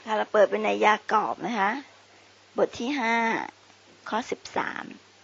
ค่ะเราเปิดเป็นในยากอบนะคะบทที่5ข้อ13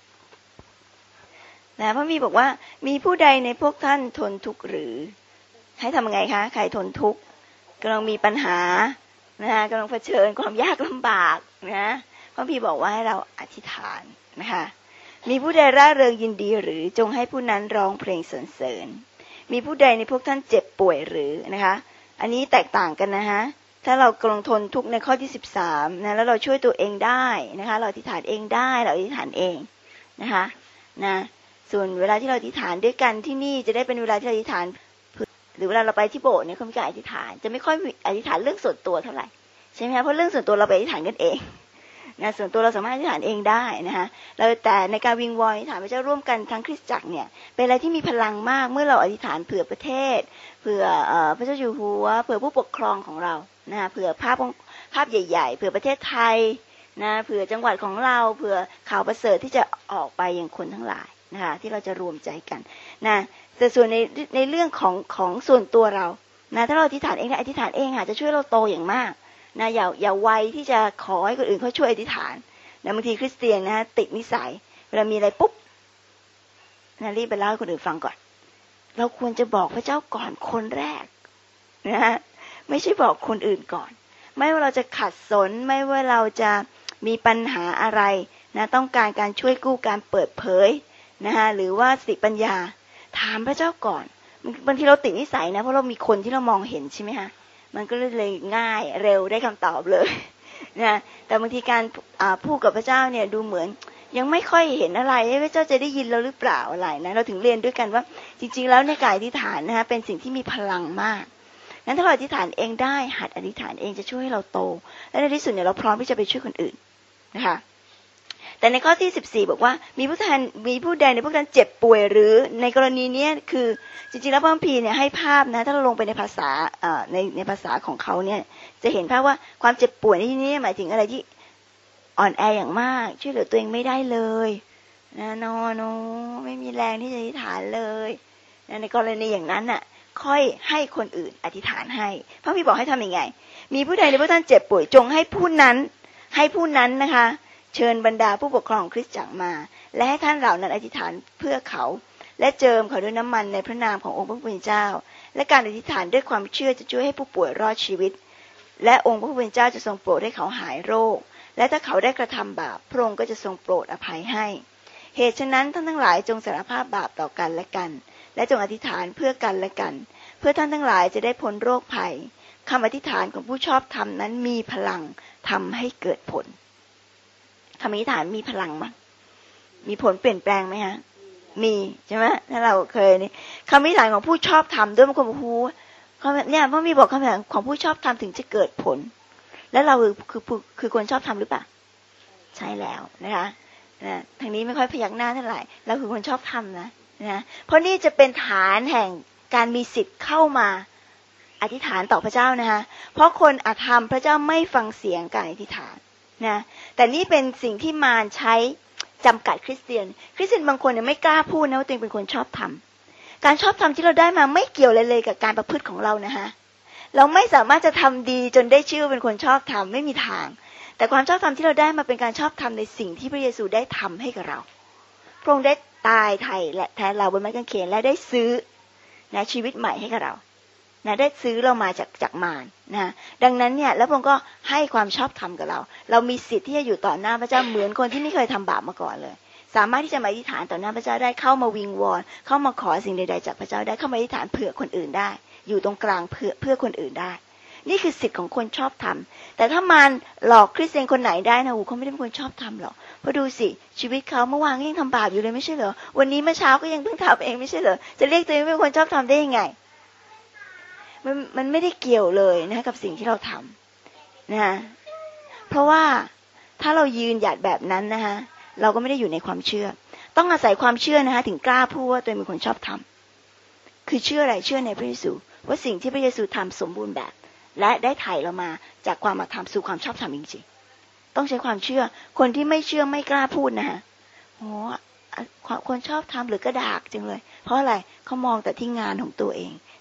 นะพระมีบอกว่ามีผู้ใดในพวกท่านทนทุกข์หรือให้ทำยังไงคะใครทนทุกข์กำลังมีปัญหานะคะกำลังเผชิญความยากลำบากนะพระมีบอกว่าให้เราอธิษฐานนะคะมีผู้ใดร่าเริงยินดีหรือจงให้ผู้นั้นร้องเพลงสรรเสริญมีผู้ใดในพวกท่านเจ็บป่วยหรือนะคะอันนี้แตกต่างกันนะคะถ้าเรากำลังทนทุกข์ในข้อที่13นะแล้วเราช่วยตัวเองได้นะคะเราอธิษฐานเองได้เราอธิษฐานเองนะคะนะส่วนเวลาที่เราอธิษฐานด้วยกันที่นี่จะได้เป็นเวลาที่เราอธิษฐานหรือเวลาเราไปที่โบสถ์เนี่ยเขามีการอธิษฐานจะไม่ค่อยอธิษฐานเรื่องส่วนตัวเท่าไหร่ใช่ไหมคะเพราะเรื่องส่วนตัวเราไปอธิษฐานกันเองนะส่วนตัวเราสามารถอธิษฐานเองได้นะคะเราแต่ในการวิงวอนอธิษฐานพระเจ้าร่วมกันทั้งคริสตจักรเนี่ยเป็นอะไรที่มีพลังมากเมื่อเราอธิษฐานเผื่อประเทศเผื่อพระเจ้าอยู่หัวเผื่อผู้ปกครองของเรานะเผื่อภาพใหญ่ๆเผื่อประเทศไทยนะเผื่อจังหวัดของเราเผื่อข่าวประเสริฐที่จะออกไปยังคนทั้งหลายนะคะที่เราจะรวมใจกันนะแต่ส่วนในเรื่องของส่วนตัวเรานะถ้าเราอธิษฐานเองนะอธิษฐานเองค่ะจะช่วยเราโตอย่างมากนะอย่าไวที่จะขอให้คนอื่นเขาช่วยอธิษฐานนะบางทีคริสเตียนนะติดนิสัยเวลามีอะไรปุ๊บนะรีบไปเล่าให้คนอื่นฟังก่อนเราควรจะบอกพระเจ้าก่อนคนแรกนะไม่ใช่บอกคนอื่นก่อนไม่ว่าเราจะขัดสนไม่ว่าเราจะมีปัญหาอะไรนะต้องการช่วยกู้การเปิดเผยนะคะหรือว่าสติปัญญาถามพระเจ้าก่อนบางทีเราติดนิสัยนะเพราะเรามีคนที่เรามองเห็นใช่ไหมคะมันก็เลยง่ายเร็วได้คำตอบเลยนะแต่บางทีการพูดกับพระเจ้าเนี่ยดูเหมือนยังไม่ค่อยเห็นอะไรพระเจ้าจะได้ยินเราหรือเปล่าอะไรนะเราถึงเรียนด้วยกันว่าจริงๆแล้วในการอธิษฐานนะคะเป็นสิ่งที่มีพลังมากนั้นถ้าเราอธิษฐานเองได้หัดอธิษฐานเองจะช่วยให้เราโตและในที่สุดเนี่ยเราพร้อมที่จะไปช่วยคนอื่นนะคะแต่ในข้อที่14บอกว่ามีผู้ใดในพวกนั้นเจ็บป่วยหรือในกรณีนี้คือจริงๆแล้วพระคัมภีร์เนี่ยให้ภาพนะถ้าเราลงไปในภาษาในภาษาของเขาเนี่ยจะเห็นภาพว่าความเจ็บป่วยในที่นี้หมายถึงอะไรที่อ่อนแออย่างมากช่วยเหลือตัวเองไม่ได้เลยนะนอนไม่มีแรงที่จะอธิษฐานเลยนะในกรณีอย่างนั้นน่ะค่อยให้คนอื่นอธิษฐานให้พระคัมภีร์บอกให้ทำยังไงมีผู้ใดในพวกท่านเจ็บป่วยจงให้ผู้นั้นนะคะเชิญบรรดาผู้ปกครองคริสตจักรมาและให้ท่านเหล่านั้นอธิษฐานเพื่อเขาและเจิมเขาด้วยน้ำมันในพระนามขององค์พระผู้เป็นเจ้าและการอธิษฐานด้วยความเชื่อจะช่วยให้ผู้ป่วยรอดชีวิตและองค์พระผู้เป็นเจ้าจะทรงโปรดให้เขาหายโรคและถ้าเขาได้กระทำบาปพระองค์ก็จะทรงโปรดอภัยให้เหตุฉะนั้นท่านทั้งหลายจงสารภาพบาปต่อกันและกันและจงอธิษฐานเพื่อกันและกันเพื่อท่านทั้งหลายจะได้พ้นโรคภัยคำอธิษฐานของผู้ชอบธรรมนั้นมีพลังทำให้เกิดผลคำอธิษฐานมีพลังมั้ยมีผลเปลี่ยนแปลงไหมฮะมีใช่ไหมถ้าเราเคยนี่คำอธิษฐานของผู้ชอบธรรมด้วยบางคนบอกโอ้เนี่ยพระมีบอกคำอธิษฐานของผู้ชอบธรรมถึงจะเกิดผลแล้วเราคือคนชอบธรรมหรือเปล่าใช่แล้วนะคะทางนี้ไม่ค่อยพยักหน้าเท่าไหร่เราคือคนชอบธรรมนะเพราะนี่จะเป็นฐานแห่งการมีสิทธิ์เข้ามาอธิษฐานต่อพระเจ้านะคะเพราะคนอธรรมพระเจ้าไม่ฟังเสียงการอธิษฐานนะแต่นี่เป็นสิ่งที่มารใช้จำกัดคริสเตียนบางคนเนี่ยไม่กล้าพูดนะว่าตัวเองเป็นคนชอบธรรมการชอบธรรมที่เราได้มาไม่เกี่ยวเลยกับการประพฤติของเรานะคะเราไม่สามารถจะทำดีจนได้ชื่อเป็นคนชอบธรรมไม่มีทางแต่ความชอบธรรมที่เราได้มาเป็นการชอบธรรมในสิ่งที่พระเยซูได้ทำให้กับเราพระองค์ได้ตายไถ่และแทนเราบนไม้กางเขนและได้ซื้อนะชีวิตใหม่ให้กับเรานะได้ซื้อเรามาจากมารนะดังนั้นเนี่ยแล้วพระองค์ก็ให้ความชอบธรรมกับเรามีสิทธิ์ที่จะอยู่ต่อหน้าพระเจ้าเหมือนคนที่ไม่เคยทำบาปมาก่อนเลยสามารถที่จะมาอธิษฐานต่อหน้าพระเจ้าได้เข้ามาวิงวอนเข้ามาขอสิ่งใดๆจากพระเจ้าได้เข้ามาอธิษฐานเผื่อคนอื่นได้อยู่ตรงกลางเพื่อคนอื่นได้นี่คือสิทธิ์ของคนชอบธรรมแต่ถ้ามารหลอกคริสเตียนคนไหนได้นะเขาไม่ได้เป็นคนชอบธรรมหรอกเพราะดูสิชีวิตเขาเมื่อวานยังทำบาปอยู่เลยไม่ใช่เหรอวันนี้เมื่อเช้าก็ยังเพิ่งทำเองไม่ใช่เหรอจะเรียกตัวเองเป็นคนชอบธรรมได้ยังไงมันไม่ได้เกี่ยวเลยนะกับสิ่งที่เราทำนะเพราะว่าถ้าเรายืนหยัดแบบนั้นนะคะเราก็ไม่ได้อยู่ในความเชื่อต้องอาศัยความเชื่อนะคะถึงกล้าพูดว่าตัวเองเป็นคนชอบธรรมคือเชื่ออะไรเชื่อในพระเยซูว่าสิ่งที่พระเยซูทำสมบูรณ์แบบและได้ไถ่เรามาจากความอธรรมสู่ความชอบธรรมจริงๆต้องใช้ความเชื่อคนที่ไม่เชื่อไม่กล้าพูดนะคะโอ้คนชอบธรรมหรือกระดากจังเลยเพราะอะไรเขามองแต่ที่งานของตัวเอง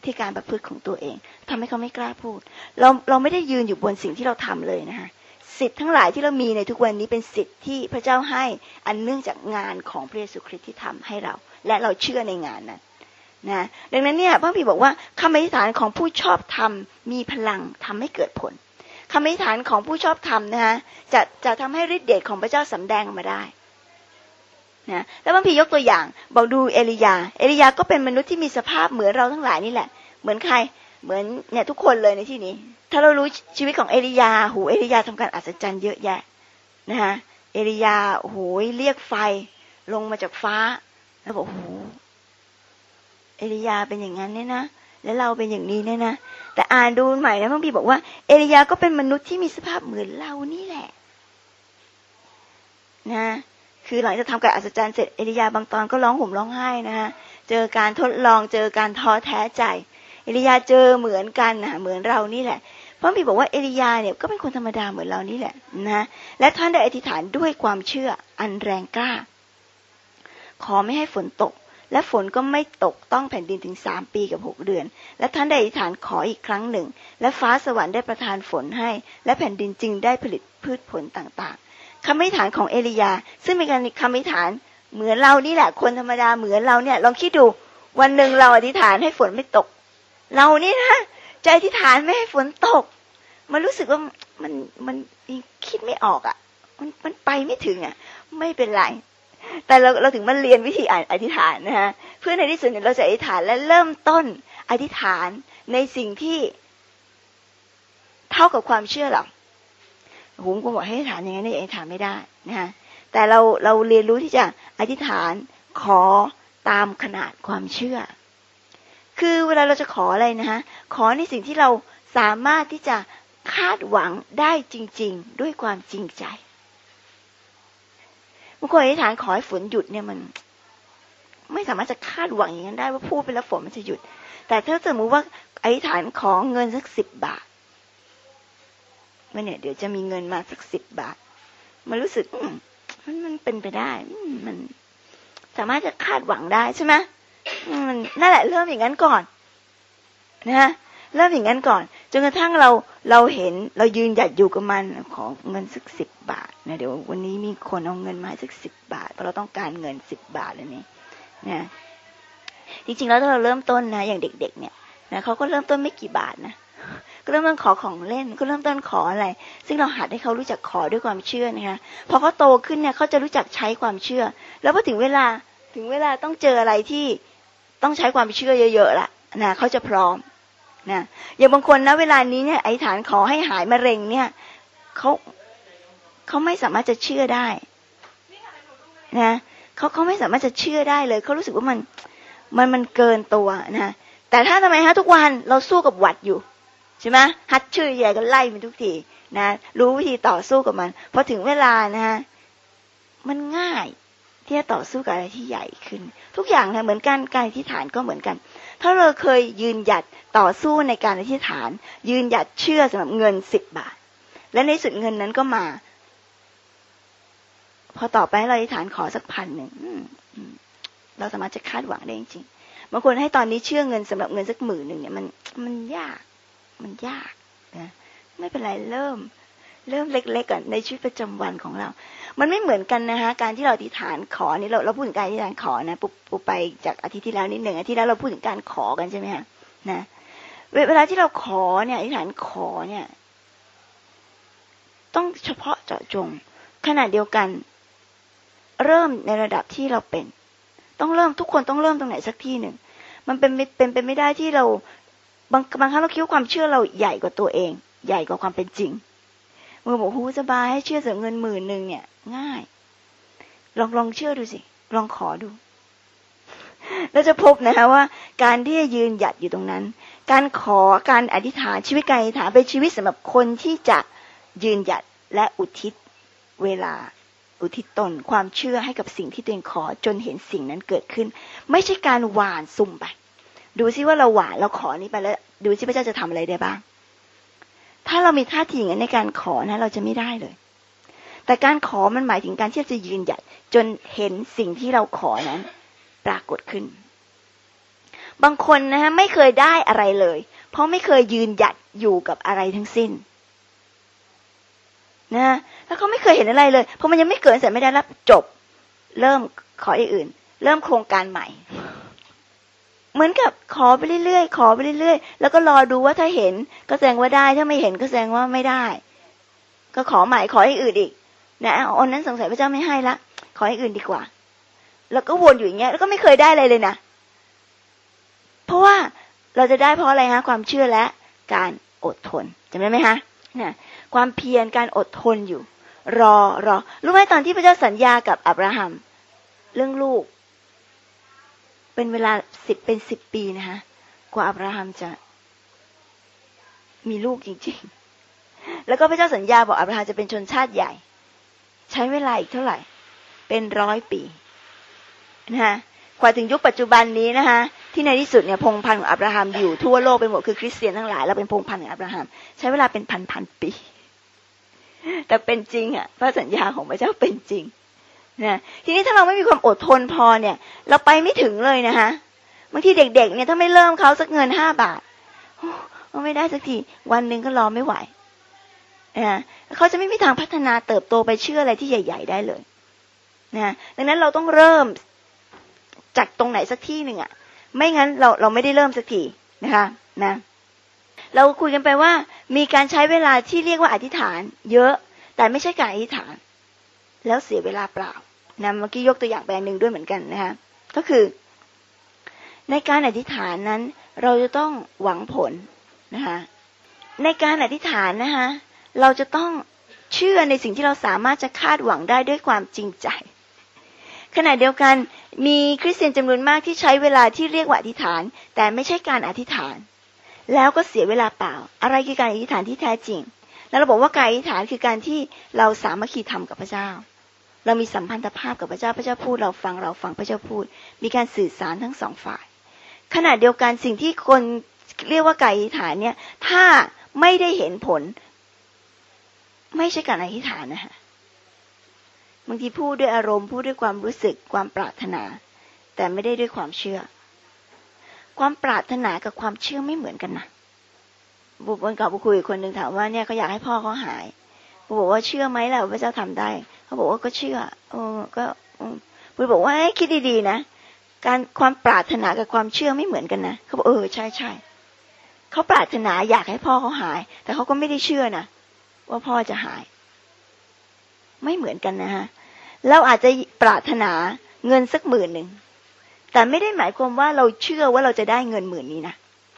ที่การประพฤติของตัวเองทำให้เขาไม่กล้าพูดเราไม่ได้ยืนอยู่บนสิ่งที่เราทำเลยนะคะสิทธิ์ทั้งหลายที่เรามีในทุกวันนี้เป็นสิทธิ์ที่พระเจ้าให้อันเนื่องจากงานของพระเยซูคริสต์ที่ทำให้เราและเราเชื่อในงานนั้นนะดังนั้นเนี่ยพระพี่บอกว่าคำอธิษฐานของผู้ชอบธรรมมีพลังทำให้เกิดผลคำอธิษฐานของผู้ชอบธรรมนะคะจะทำให้ฤทธิ์เดชของพระเจ้าสำแดงออกมาได้นะแล้วพระพี่ยกตัวอย่างบอกดูเอลียาก็เป็นมนุษย์ที่มีสภาพเหมือนเราทั้งหลายนี่แหละเหมือนใครเหมือนเนี่ยทุกคนเลยในที่นี้ถ้าเรารู้ชีวิตของเอลียาเอลียาทำการอัศจรรย์เยอะแยะนะคะเอลียาเรียกไฟลงมาจากฟ้าแล้วบอกเอลียาเป็นอย่างนั้นเนี่ยนะแล้วเราเป็นอย่างนี้เนี่ยนะแต่อ่านดูใหม่นะพระพี่บอกว่าเอลียาก็เป็นมนุษย์ที่มีสภาพเหมือนเรานี่แหละนะคือหลังจากทำการอัศจรรย์เสร็จเอลียาบางตอนก็ร้องห่มร้องไห้นะคะเจอการทดลองเจอการท้อแท้ใจเอลียาเจอเหมือนกันนะเหมือนเรานี่แหละพระพี่บอกว่าเอลียาเนี่ยก็เป็นคนธรรมดาเหมือนเรานี่แหละนะและท่านได้อธิษฐานด้วยความเชื่ออันแรงกล้าขอไม่ให้ฝนตกและฝนก็ไม่ตกต้องแผ่นดินถึง3 ปีกับ6 เดือนและท่านได้อธิษฐานขออีกครั้งหนึ่งและฟ้าสวรรค์ได้ประทานฝนให้และแผ่นดินจึงได้ผลิตพืชผลต่างๆคำอธิษฐานของเอลียาซึ่งเป็นการคำอธิษฐานเหมือนเรานี่แหละคนธรรมดาเหมือนเราเนี่ยลองคิดดูวันหนึ่งเราอธิษฐานให้ฝนไม่ตกเรานี่นะใจอธิษฐานไม่ให้ฝนตกมันรู้สึกว่ามันคิดไม่ออกอ่ะมันไปไม่ถึงอ่ะไม่เป็นไรแต่เราถึงมาเรียนวิธีอธิษฐานนะฮะเพื่อในที่สุดเราจะอธิษฐานและเริ่มต้นอธิษฐานในสิ่งที่เท่ากับความเชื่อเราผมก็บอกให้อธิษฐานอย่างนั้นอธิษฐานไม่ได้นะฮะแต่เราเรียนรู้ที่จะอธิษฐานขอตามขนาดความเชื่อคือเวลาเราจะขออะไรนะฮะขอในสิ่งที่เราสามารถที่จะคาดหวังได้จริงๆด้วยความจริงใจบางคนอธิษฐานขอให้ฝนหยุดเนี่ยมันไม่สามารถจะคาดหวังอย่างนั้นได้ว่าพูดไปแล้วฝนมันจะหยุดแต่ถ้าสมมติว่าอธิษฐานขอเงินสัก10 บาทเนี่ยเดี๋ยวจะมีเงินมาสัก10 บาทมันรู้สึกมันเป็นไปได้มันสามารถจะคาดหวังได้ใช่ไหมนั่นแหละเริ่มอย่างนั้นก่อนนะเริ่มอย่างนั้นก่อนจนกระทั่งเราเห็นเรายืนหยัดอยู่กับมันขอเงินสัก10 บาทนะเดี๋ยววันนี้มีคนเอาเงินมาสัก10 บาทเพราะเราต้องการเงิน10 บาทแล้วนี่นะจริงๆแล้วถ้าเราเริ่มต้นนะอย่างเด็กๆเนี่ยนะเขาก็เริ่มต้นไม่กี่บาทนะก็เริ่มต้นขอของเล่นก็เริ่มต้นขออะไรซึ่งเราหัดให้เขารู้จักขอด้วยความเชื่อนะคะพอเขาโตขึ้นเนี่ยเขาจะรู้จักใช้ความเชื่อแล้วพอถึงเวลาต้องเจออะไรที่ต้องใช้ความเชื่อเยอะๆละนะเขาจะพร้อมนะอย่างบางคนนะเวลานี้เนี่ยอธิษฐานขอให้หายมะเร็งเนี่ยเขาไม่สามารถจะเชื่อได้นะเขาไม่สามารถจะเชื่อได้เลยเขารู้สึกว่ามันเกินตัวนะแต่ถ้าทำไมฮะทุกวันเราสู้กับหวัดอยู่ใช่ไหมฮัดชื่อใหญ่ก็ไล่มันทุกทีนะรู้วิธีต่อสู้กับมันพอถึงเวลานะฮะมันง่ายที่จะต่อสู้กับอะไรที่ใหญ่ขึ้นทุกอย่างนะเหมือนกันการอธิษฐานก็เหมือนกันถ้าเราเคยยืนหยัดต่อสู้ในการอธิษฐานยืนหยัดเชื่อสำหรับเงิน10 บาทและในสุดเงินนั้นก็มาพอต่อไปเราอธิษฐานขอสัก1,000เราสามารถจะคาดหวังได้จริงๆบางคนให้ตอนนี้เชื่อเงินสำหรับเงินสัก10,000เนี่ยมันยากนะไม่เป็นไรเริ่มเล็กๆก่อนในชีวิตประจำวันของเรามันไม่เหมือนกันนะคะการที่เราอธิษฐานขอนี่เราพูดถึงการอธิษฐานขอนะปุ๊บไปจากอาทิตย์ที่แล้วนิดหนึ่งอาทิตย์แล้วเราพูดถึงการขอกันใช่ไหมคะนะเวลาที่เราขอเนี่ยอธิษฐานขอเนี่ยต้องเฉพาะเจาะจงขณะเดียวกันเริ่มในระดับที่เราเป็นต้องเริ่มทุกคนต้องเริ่มตรงไหนสักที่หนึ่งมันเป็นไปไม่ได้ที่เราบางครั้งเราคิดว่าความเชื่อเราใหญ่กว่าตัวเองใหญ่กว่าความเป็นจริงมือบอกหูสบายให้เชื่อเสียเงิน10,000เนี่ยง่ายลองเชื่อดูสิลองขอดูแล้วจะพบนะคะว่าการที่จะยืนหยัดอยู่ตรงนั้นการขอการอธิษฐานชีวิตการอธิษฐานเป็นชีวิตสำหรับคนที่จะยืนหยัดและอุทิศเวลาอุทิศตนความเชื่อให้กับสิ่งที่ตัวเองขอจนเห็นสิ่งนั้นเกิดขึ้นไม่ใช่การหว่านซุ่มไปดูซิว่าเราหว่านเราขอนี้ไปแล้วดูซิพระเจ้าจะทำอะไรได้บ้างถ้าเรามีท่าทีอย่างนั้นในการขอนะเราจะไม่ได้เลยแต่การขอมันหมายถึงการที่จะยืนหยัดจนเห็นสิ่งที่เราขอนั้นปรากฏขึ้นบางคนนะฮะไม่เคยได้อะไรเลยเพราะไม่เคยยืนหยัดอยู่กับอะไรทั้งสิ้นนะแล้วเขาไม่เคยเห็นอะไรเลยเพราะมันยังไม่เกิดเสร็จไม่ได้รับจบเริ่มขออย่างอื่นเริ่มโครงการใหม่เหมือนกับขอไปเรื่อยๆขอไปเรื่อยๆแล้วก็รอดูว่าถ้าเห็นก็แสดงว่าได้ถ้าไม่เห็นก็แสดงว่าไม่ได้ก็ขอใหม่ขออย่างอื่นอีกนะอันนั้นสงสัยพระเจ้าไม่ให้ละขออย่างอื่นดีกว่าแล้วก็วนอยู่อย่างเงี้ยแล้วก็ไม่เคยได้เลยนะเพราะว่าเราจะได้เพราะอะไรฮะความเชื่อและการอดทนจำได้ไหมฮะเนี่ยความเพียรการอดทนอยู่รอรู้ไหมตอนที่พระเจ้าสัญญากับอับราฮัมเรื่องลูกเป็นเวลา10 ปีนะคะกว่าอับราฮัมจะมีลูกจริงๆแล้วก็พระเจ้าสัญญาบอกอับราฮัมจะเป็นชนชาติใหญ่ใช้เวลาอีกเท่าไหร่เป็น100 ปีนะคะกว่าถึงยุคปัจจุบันนี้นะคะที่ในที่สุดเนี่ยพงศ์พันธุ์ของอับราฮัมอยู่ทั่วโลกไปหมดคือคริสเตียนทั้งหลายเราเป็นพงศ์พันธุ์ของอับราฮัมใช้เวลาเป็นพันปีแต่เป็นจริงอ่ะพระสัญญาของพระเจ้าเป็นจริงนะทีนี้ถ้าเราไม่มีความอดทนพอเนี่ยเราไปไม่ถึงเลยนะคะบางทีเด็กๆเนี่ยถ้าไม่เริ่มเขาสักเงิน5 บาทไม่ได้สักทีวันนึงก็รอไม่ไหวนะเขาจะไม่มีทางพัฒนาเติบโตไปเชื่ออะไรที่ใหญ่ๆได้เลยนะดังนั้นเราต้องเริ่มจากตรงไหนสักที่หนึ่งอ่ะไม่งั้นเราไม่ได้เริ่มสักทีนะคะนะเราคุยกันไปว่ามีการใช้เวลาที่เรียกว่าอธิษฐานเยอะแต่ไม่ใช่การอธิษฐานแล้วเสียเวลาเปล่านะเมื่อกี้ยกตัวอย่างไปนึงด้วยเหมือนกันนะคะก็คือในการอธิษฐานนั้นเราจะต้องหวังผลนะคะในการอธิษฐานนะคะเราจะต้องเชื่อในสิ่งที่เราสามารถจะคาดหวังได้ด้วยความจริงใจขณะเดียวกันมีคริสเตียนจำนวนมากที่ใช้เวลาที่เรียกว่าอธิษฐานแต่ไม่ใช่การอธิษฐานแล้วก็เสียเวลาเปล่าอะไรคือการอธิษฐานที่แท้จริงแล้วเราบอกว่าการอธิษฐานคือการที่เราสามัคคีธรรมกับพระเจ้าเรามีสัมพันธภาพกับพระเจ้าพระเจ้าพูดเราฟังพระเจ้าพูดมีการสื่อสารทั้งสองฝ่ายขณะเดียวกันสิ่งที่คนเรียกว่าการอธิษฐานเนี่ยถ้าไม่ได้เห็นผลไม่ใช่การอธิษฐานนะคะบางทีพูดด้วยอารมณ์พูดด้วยความรู้สึกความปรารถนาแต่ไม่ได้ด้วยความเชื่อความปรารถนากับความเชื่อไม่เหมือนกันนะวันก่อนคุยกับคนหนึ่งถามว่าเนี่ยเขาอยากให้พ่อเขาหายบอกว่าเชื่อไหมล่ะพระเจ้าทำได้เขาบอกว่าก็เชื่อก็บอกว่าคิดดีๆนะการความปรารถนากับความเชื่อไม่เหมือนกันนะเขาบอกใช่เขาปรารถนาอยากให้พ่อเขาหายแต่เขาก็ไม่ได้เชื่อนะว่าพ่อจะหายไม่เหมือนกันนะฮะเราอาจจะปรารถนาเงินสัก10,000แต่ไม่ได้หมายความว่าเราเชื่อว่าเราจะได้เงิน10,000นี้นะ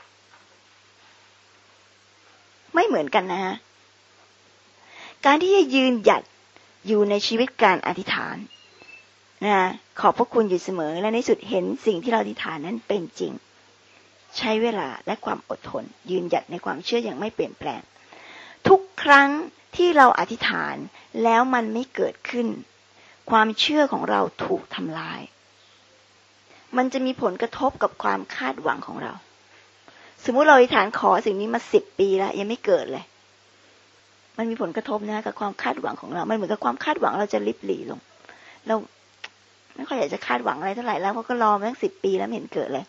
ไม่เหมือนกันนะฮะการที่จะยืนหยัดอยู่ในชีวิตการอธิษฐานนะขอบพระคุณอยู่เสมอและในสุดเห็นสิ่งที่เราอธิษฐานนั้นเป็นจริงใช้เวลาและความอดทนยืนหยัดในความเชื่ออย่างไม่เปลี่ยนแปลงทุกครั้งที่เราอธิษฐานแล้วมันไม่เกิดขึ้นความเชื่อของเราถูกทำลายมันจะมีผลกระทบกับความคาดหวังของเราสมมุติเราอธิษฐานขอสิ่งนี้มา10 ปีแล้วยังไม่เกิดเลยมันมีผลกระทบนะกับความคาดหวังของเรามันเหมือนกับความคาดหวังเราจะลิบหลี่ลงเราไม่ค่อยอยากจะคาดหวังอะไรเท่าไหร่แล้วเพราะก็รอมาตั้ง10 ปีแล้วไม่เห็นเกิดเลย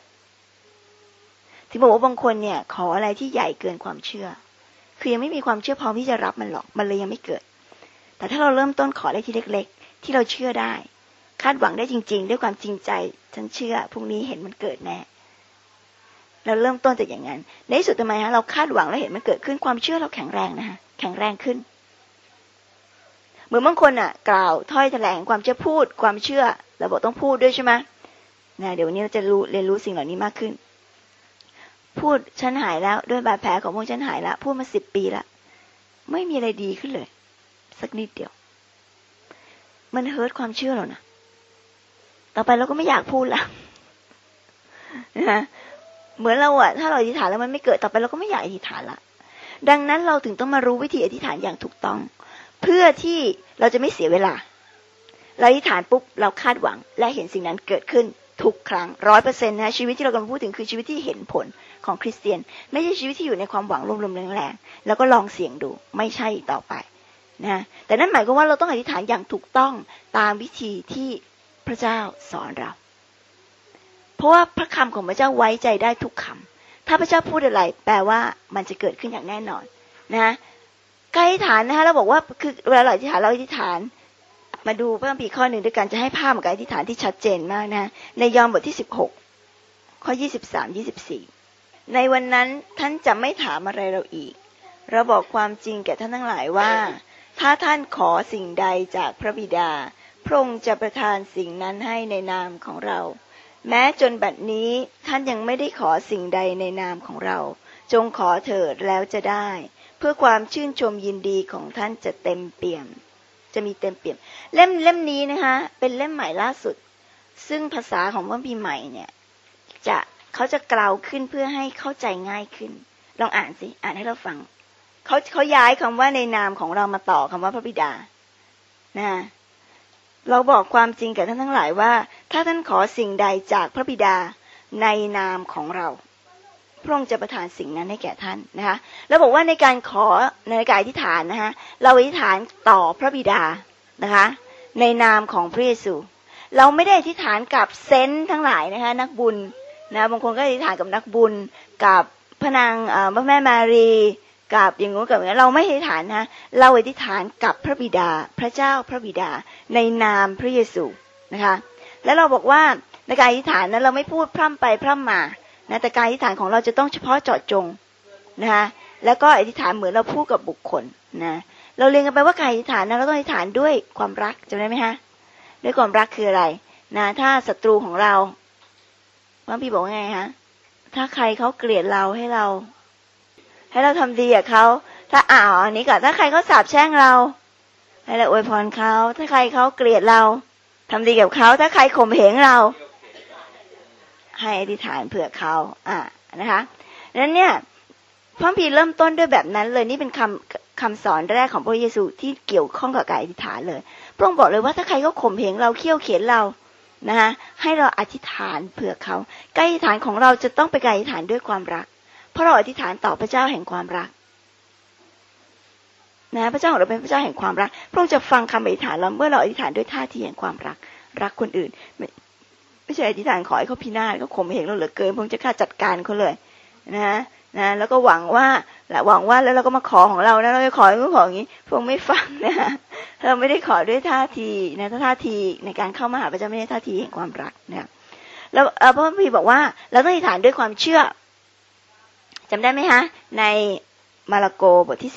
ที่บอกว่าบางคนเนี่ยขออะไรที่ใหญ่เกินความเชื่อคือยังไม่มีความเชื่อพร้อมที่จะรับมันหรอกมันเลยยังไม่เกิดแต่ถ้าเราเริ่มต้นขออะไรที่เล็กๆที่เราเชื่อได้คาดหวังได้จริงๆด้วยความจริงใจฉันเชื่อพรุ่งนี้เห็นมันเกิดแน่เราเริ่มต้นจากอย่างนั้นในที่สุดทำไมฮะเราคาดหวังแล้วเห็นมันเกิดขึ้นความเชื่อเราแข็งแรงนะคะแข็งแรงขึ้นเหมือนบางคนอ่ะกล่าวถ้อยแถลงความเชื่อพูดความเชื่อเราบอกต้องพูดด้วยใช่ไหมนะเดี๋ยววันนี้เราจะเรียนรู้สิ่งเหล่านี้มากขึ้นพูดฉันหายแล้วด้วยบาดแผลของพวกฉันหายแล้วพูดมา10 ปีแล้วไม่มีอะไรดีขึ้นเลยสักนิดเดียวมันเฮิร์ตความเชื่อเรานะต่อไปเราก็ไม่อยากพูดแล้วนะเหมือนเราอะถ้าเราอธิษฐานแล้วมันไม่เกิดต่อไปเราก็ไม่อยากอธิษฐานละดังนั้นเราถึงต้องมารู้วิธีอธิษฐานอย่างถูกต้องเพื่อที่เราจะไม่เสียเวลาเราอธิษฐานปุ๊บเราคาดหวังและเห็นสิ่งนั้นเกิดขึ้นทุกครั้ง 100% นะชีวิตที่เรากำลังพูดถึงคือชีวิตที่เห็นผลของคริสเตียนไม่ใช่ชีวิตที่อยู่ในความหวังลมๆแรงๆแล้วก็ลองเสี่ยงดูไม่ใช่อีกต่อไปนะแต่นั่นหมายความว่าเราต้องอธิษฐานอย่างถูกต้องตามวิธีที่พระเจ้าสอนเราเพราะว่าพระคำของพระเจ้าไว้ใจได้ทุกคำถ้าพระเจ้าพูดอะไรแปลว่ามันจะเกิดขึ้นอย่างแน่นอนนะการอธิษฐานนะคะเราบอกว่าคือเวลาเราอธิษฐานเราอธิษฐานมาดูพระคัมภีร์ข้อหนึ่งด้วยกันจะให้ภาพของการอธิษฐานที่ชัดเจนมากนะในยอห์นบทที่16ข้อ23-24ในวันนั้นท่านจะไม่ถามอะไรเราอีกเราบอกความจริงแก่ท่านทั้งหลายว่าถ้าท่านขอสิ่งใดจากพระบิดาพระองค์จะประทานสิ่งนั้นให้ในนามของเราแม้จนบัดนี้ท่านยังไม่ได้ขอสิ่งใดในนามของเราจงขอเถิดแล้วจะได้เพื่อความชื่นชมยินดีของท่านจะเต็มเปี่ยมจะมีเต็มเปี่ยมเล่มนี้นะคะเป็นเล่มใหม่ล่าสุดซึ่งภาษาของพระคัมภีร์ใหม่เนี่ยเขาจะกล่าวขึ้นเพื่อให้เข้าใจง่ายขึ้นลองอ่านสิอ่านให้เราฟังเขาย้ายคำว่าในนามของเรามาต่อคำว่าพระบิดานะเราบอกความจริงแก่ท่านทั้งหลายว่าถ้าท่านขอสิ่งใดจากพระบิดาในนามของเราพระองค์จะประทานสิ่งนั้นให้แก่ท่านนะคะแล้วบอกว่าในการขอในการอธิษฐานนะคะเราอธิษฐานต่อพระบิดานะคะในนามของพระเยซูเราไม่ได้อธิษฐานกับเซนต์ทั้งหลายนะคะนักบุญนะบางคนก็อธิษฐานกับนักบุญกับพระนางพระแม่มารีกับอย่างงู้นกับอย่างนี้เราไม่อธิษฐานนะเราอธิษฐานกับพระบิดาพระเจ้าพระบิดาในนามพระเยซูนะคะแล้วเราบอกว่าในการอธิษฐานนั้นเราไม่พูดพร่ำไปพร่ำมานะแต่การอธิษฐานของเราจะต้องเฉพาะเจาะจงนะคะแล้วก็อธิษฐานเหมือนเราพูดกับบุคคลนะเราเรียนกันไปว่าการอธิษฐานนั้นเราต้องอธิษฐานด้วยความรักจำได้ไหมคะด้วยความรักคืออะไรนะถ้าศัตรูของเราพระพี่บอกว่าไงฮะถ้าใครเขาเกลียดเราให้เราทำดีกับเขาถ้าอันนี้ก่อนถ้าใครเขาสาปแช่งเราให้เราอวยพรเขาถ้าใครเขาเกลียดเราทำดีกับเขาถ้าใครข่มเหงเราให้อธิษฐานเผื่อเขานะคะนั้นเนี่ยพระคัมภีร์เริ่มต้นด้วยแบบนั้นเลยนี่เป็นคำสอนแรกของพระเยซูที่เกี่ยวข้องกับการอธิษฐานเลยพระองค์บอกเลยว่าถ้าใครเขาข่มเหงเราเคี่ยวเข็นเรานะคะให้เราอธิษฐานเผื่อเขาการอธิษฐานของเราจะต้องเป็นการอธิษฐานด้วยความรักเพราะเราอธิษฐานต่อพระเจ้าแห่งความรักนะพระเจ้าของเราเป็นพระเจ้าแห่งความรักพระองค์จะฟังคำอธิษฐานเราเมื่อเราอธิษฐานด้วยท่าทีแห่งความรักคนอื่นไม่ใช่อธิษฐานขอให้เขาพินาศเขาข่มเหงเราเหลือเกินพระองค์จะฆ่าจัดการเขาเลยนะแล้วก็หวังว่าแล้วเราก็มาขอของเรานะเราจะขออย่างนี้พระองค์ไม่ฟังนะเราไม่ได้ขอด้วยท่าทีนะท่าทีในการเข้ามาหาพระเจ้าไม่ใช่ท่าทีแห่งความรักนะแล้วพระคัมภีร์บอกว่าเราต้องอธิษฐานด้วยความเชื่อจำได้ไหมคะในมาระโกบทที่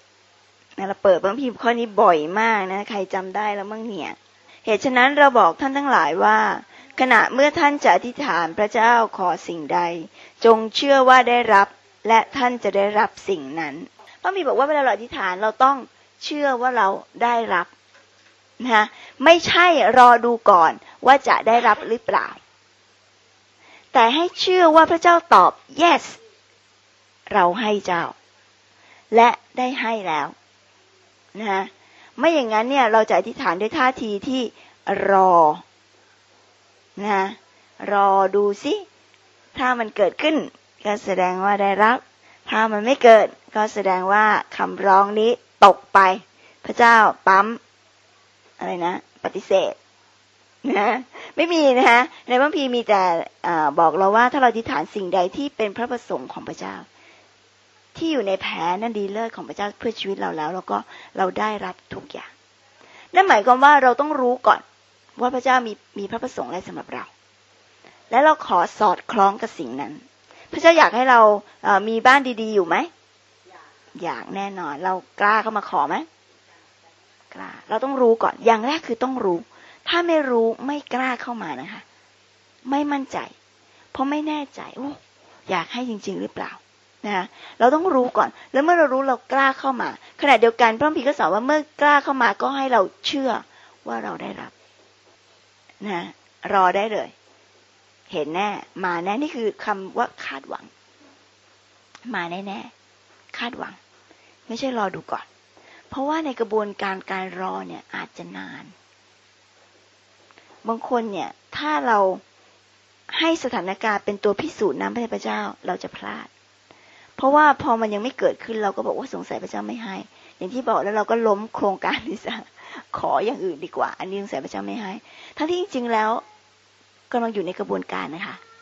11เราเปิดพระคัมภีร์ข้อนี้บ่อยมากนะใครจำได้แล้วมั่งเนี่ยเหตุฉะนั้นเราบอกท่านทั้งหลายว่าขณะเมื่อท่านจะอธิษฐานพระเจ้าขอสิ่งใดจงเชื่อว่าได้รับและท่านจะได้รับสิ่งนั้นพระคัมภีร์บอกว่าเวลาเราอธิษฐานเราต้องเชื่อว่าเราได้รับนะไม่ใช่รอดูก่อนว่าจะได้รับหรือเปล่าแต่ให้เชื่อว่าพระเจ้าตอบ yes เราให้เจ้าและได้ให้แล้วนะไม่อย่างนั้นเนี่ยเราจะอธิษฐานด้วยท่าทีที่รอนะรอดูสิถ้ามันเกิดขึ้นก็แสดงว่าได้รับถ้ามันไม่เกิดก็แสดงว่าคำร้องนี้ตกไปพระเจ้าปั๊มอะไรนะปฏิเสธนะไม่มีนะคะในพระคัมภีร์มีแต่บอกเราว่าถ้าเราอธิษฐานสิ่งใดที่เป็นพระประสงค์ของพระเจ้าที่อยู่ในแผนนั้นดีเลิศของพระเจ้าเพื่อชีวิตเราแล้วแล้วก็เราได้รับทุกอย่างนั่นหมายความว่าเราต้องรู้ก่อนว่าพระเจ้ามีพระประสงค์อะไรสำหรับเราและเราขอสอดคล้องกับสิ่งนั้นพระเจ้าอยากให้เรามีบ้านดีๆอยู่ไหมอยากแน่นอนเรากล้าเข้ามาขอไหมกล้าเราต้องรู้ก่อนอย่างแรกคือต้องรู้ถ้าไม่รู้ไม่กล้าเข้ามานะคะไม่มั่นใจเพราะไม่แน่ใจอยากให้จริงๆหรือเปล่านะเราต้องรู้ก่อนแล้วเมื่อเรารู้เรากล้าเข้ามาขณะเดียวกันพระคัมภีร์ก็สอนว่าเมื่อกล้าเข้ามาก็ให้เราเชื่อว่าเราได้รับนะรอได้เลยเห็นแน่มาแน่นี่คือคำว่าคาดหวังมาแน่ๆคาดหวังไม่ใช่รอดูก่อนเพราะว่าในกระบวนการรอเนี่ยอาจจะนานบางคนเนี่ยถ้าเราให้สถานการณ์เป็นตัวพิสูจน์น้ำพระเจ้าเราจะพลาดเพราะว่าพอมันยังไม่เกิดขึ้นเราก็บอกว่าสงสัยพระเจ้าไม่ให้อย่างที่บอกแล้วเราก็ล้มโครงการนี้ซะขออย่างอื่นดีกว่าอันนี้สงสัยพระเจ้าไม่ให้ทั้งที่จริงๆแล้วกำลังอยู่ในกระบวนการนะคะ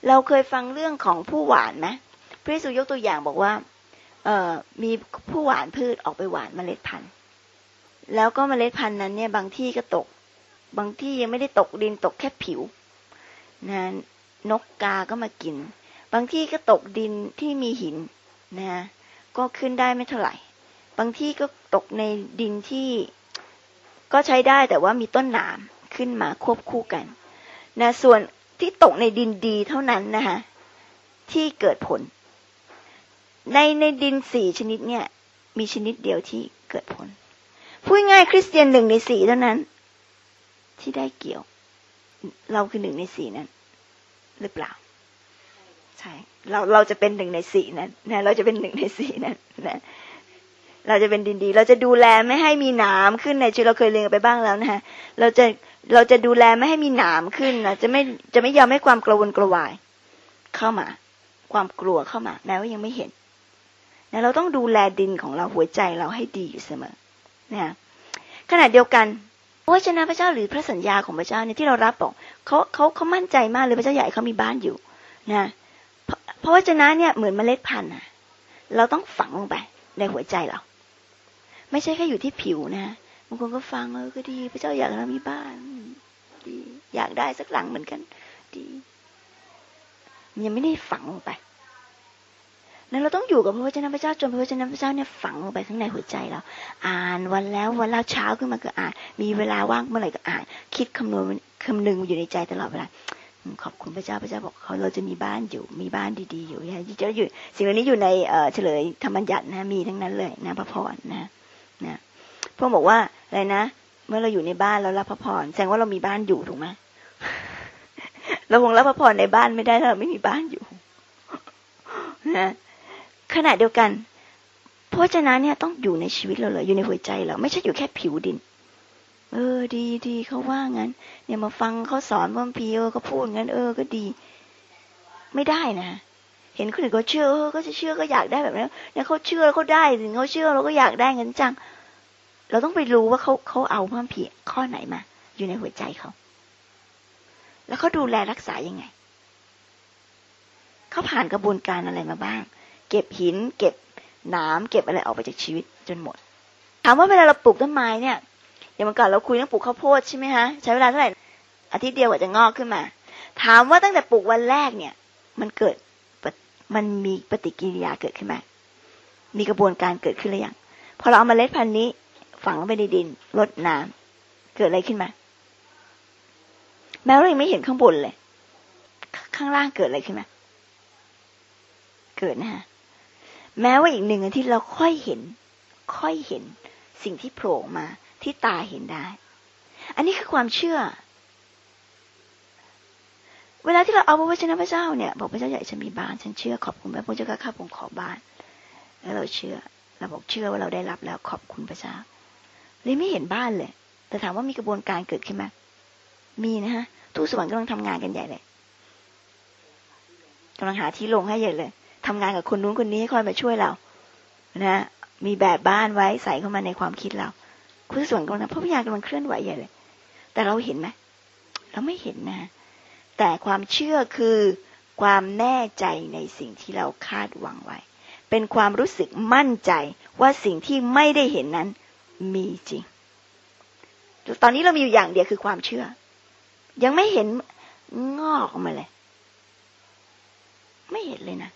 เราเคยฟังเรื่องของผู้หวานไหมพระเยซูยกตัวอย่างบอกว่ามีผู้หวานพืชออกไปหวานเมล็ดพันธุ์แล้วก็เมล็ดพันธุ์นั้นเนี่ยบางที่ก็ตกบางที่ยังไม่ได้ตกดินตกแค่ผิวนะนกกาก็มากินบางที่ก็ตกดินที่มีหินนะก็ขึ้นได้ไม่เท่าไหร่บางที่ก็ตกในดินที่ก็ใช้ได้แต่ว่ามีต้นหนามขึ้นมาควบคู่กันนะส่วนที่ตกในดินดีเท่านั้นนะคะที่เกิดผลในดิน4ชนิดเนี่ยมีชนิดเดียวที่เกิดผลพูดง่ายคริสเตียน1ใน4เท่านั้นที่ได้เกี่ยวเราคือ1ใน4นั้นหรือเปล่าใช่เราจะเป็น1ใน4นั้นนะเราจะเป็น1ใน4นั้นนะเราจะเป็นดินดีเราจะดูแลไม่ให้มีหนามขึ้นในชีวิตเราเคยเรียนกันไปบ้างแล้วนะฮะเราจะดูแลไม่ให้มีหนามขึ้นนะจะไม่ยอมให้ความกระวนกระวายเข้ามาความกลัวเข้ามาแม้ว่ายังไม่เห็นนะเราต้องดูแลดินของเราหัวใจเราให้ดีอยู่เสมอนะขณะเดียวกันพระวจนะพระเจ้าหรือพระสัญญาของพระเจ้าเนี่ยที่เรารับบอกเขามั่นใจมากเลยพระเจ้าใหญ่เขามีบ้านอยู่นะเพราะวจนะเนี่ยเหมือนเมล็ดพันธุ์นะเราต้องฝังลงไปในหัวใจเราไม่ใช่แค่อยู่ที่ผิวนะบางคนก็ฟังก็ดีพระเจ้าอยากเรามีบ้านดีอยากได้สักหลังเหมือนกันดีมันยังไม่ได้ฝังลงไปนั้นเราต้องอยู่กับพระวจนะพระเจ้าจนพระวจนะพระเจ้าเนี่ยฝังลงไปข้างในหัวใจเราอ่านวันแล้วเช้าขึ้นมาก็อ่านมีเวลาว่างเมื่อไหร่ก็อ่านคิดคำนึงอยู่ในใจตลอดเวลาขอบคุณพระเจ้าบอกเราจะมีบ้านอยู่มีบ้านดีๆอยู่จะอยู่สิ่งเหล่านี้อยู่ในเฉลยธรรมบัญญัตินะมีทั้งนั้นเลยนะพระพรนะพระบอกว่าอะไรนะเมื่อเราอยู่ในบ้านเรารับพระพรแสดงว่าเรามีบ้านอยู่ถูกไหมเราคงรับพระพรในบ้านไม่ได้ถ้าเราไม่มีบ้านอยู่นะขณะเดียวกันพระวจนะเนี่ยต้องอยู่ในชีวิตเราเลยอยู่ในหัวใจเราไม่ใช่อยู่แค่ผิวดินดีเขาว่างั้นเนี่ยมาฟังเขาสอนว่าพีเขาพูดงั้นก็ดีไม่ได้นะเห็นคนอื่นเขาเชื่อก็จะเชื่อก็อยากได้แบบนั้นเนี่ยเขาเชื่อแล้วเขาได้ถึงเขาเชื่อเราก็อยากได้งั้นจังเราต้องไปรู้ว่าเขาเอาพระพีข้อไหนมาอยู่ในหัวใจเขาแล้วเขาดูแลรักษายังไงเขาผ่านกระบวนการอะไรมาบ้างเก็บหินเก็บหนามเก็บอะไรออกไปจากชีวิตจนหมดถามว่าเวลาเราปลูกต้นไม้เนี่ยอย่างเมื่อก่อนเราคุยเรื่องปลูกข้าวโพดใช่ไหมฮะใช้เวลาเท่าไหร่อาทิตย์เดียวกว่าจะงอกขึ้นมาถามว่าตั้งแต่ปลูกวันแรกเนี่ยมันมีปฏิกิริยาเกิดขึ้นไหมมีกระบวนการเกิดขึ้นหรือยังพอเราเอาเมล็ดพันธุ์นี้ฝังลงไปในดินรดน้ำเกิดอะไรขึ้นมาแม้เรายังไม่เห็นข้างบนเลยข้างล่างเกิดอะไรขึ้นมาเกิดนะฮะแม้ว่าอีก1 อาทิตย์เราค่อยเห็นสิ่งที่โผล่มาที่ตาเห็นได้อันนี้คือความเชื่อเวลาที่เราเอาพระวจนะพระเจ้าเนี่ยบอกพระเจ้าใหญ่ฉันมีบ้านฉันเชื่อขอบคุณพระเจ้าข้าผมขอบ้านแล้วเราเชื่อเราบอกเชื่อว่าเราได้รับแล้วขอบคุณพระเจ้าเลยไม่เห็นบ้านเลยแต่ถามว่ามีกระบวนการเกิดขึ้นไหมมีนะฮะทูตสวรรค์กำลังทำงานกันใหญ่เลยกำลังหาที่ลงให้ใหญ่เลยทำงานกับคนนู้นคนนี้ให้คอยมาช่วยเรานะมีแบบบ้านไว้ใส่เข้ามาในความคิดเราคุณส่วนกำลังพระวิญญาณกำลังเคลื่อนไหวใหญ่เลยแต่เราเห็นไหมเราไม่เห็นนะแต่ความเชื่อคือความแน่ใจในสิ่งที่เราคาดหวังไว้เป็นความรู้สึกมั่นใจว่าสิ่งที่ไม่ได้เห็นนั้นมีจริงตอนนี้เรามีอยู่อย่างเดียวคือความเชื่อยังไม่เห็นงอกออกมาเลยไม่เห็นเลยนะ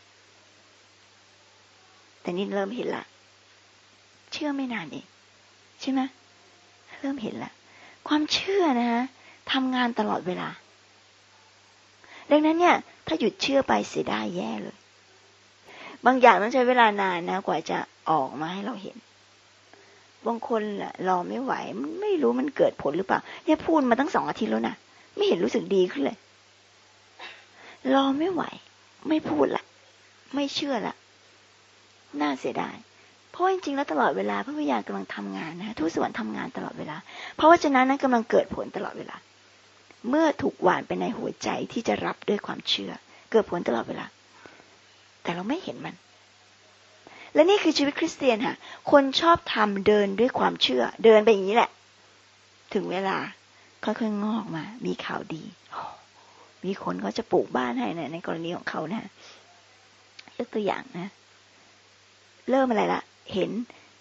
แต่นี่เริ่มเห็นละเชื่อไม่นานเองใช่ไหมเริ่มเห็นละความเชื่อนะฮะทำงานตลอดเวลาดังนั้นเนี่ยถ้าหยุดเชื่อไปเสียดายแย่เลยบางอย่างต้องใช้เวลานานนะกว่าจะออกมาให้เราเห็นบางคนรอไม่ไหวไม่รู้มันเกิดผลหรือเปล่าเนี่ยพูดมาตั้ง2 อาทิตย์แล้วนะไม่เห็นรู้สึกดีขึ้นเลยรอไม่ไหวไม่พูดละไม่เชื่อละน่าเสียดายเพราะจริงๆแล้วตลอดเวลาพระวิญญาณกำลังทำงานนะทูตสวรรค์ทำงานตลอดเวลาเพราะว่าฉะนั้นกำลังเกิดผลตลอดเวลาเมื่อถูกหว่านไปในหัวใจที่จะรับด้วยความเชื่อเกิดผลตลอดเวลาแต่เราไม่เห็นมันและนี่คือชีวิตคริสเตียนค่ะคนชอบทำเดินด้วยความเชื่อเดินไปอย่างนี้แหละถึงเวลาค่อยๆงอกมามีข่าวดีมีคนเขาจะปลูกบ้านให้ในกรณีของเขานะยกตัวอย่างนะเริ่มอะไรละเห็น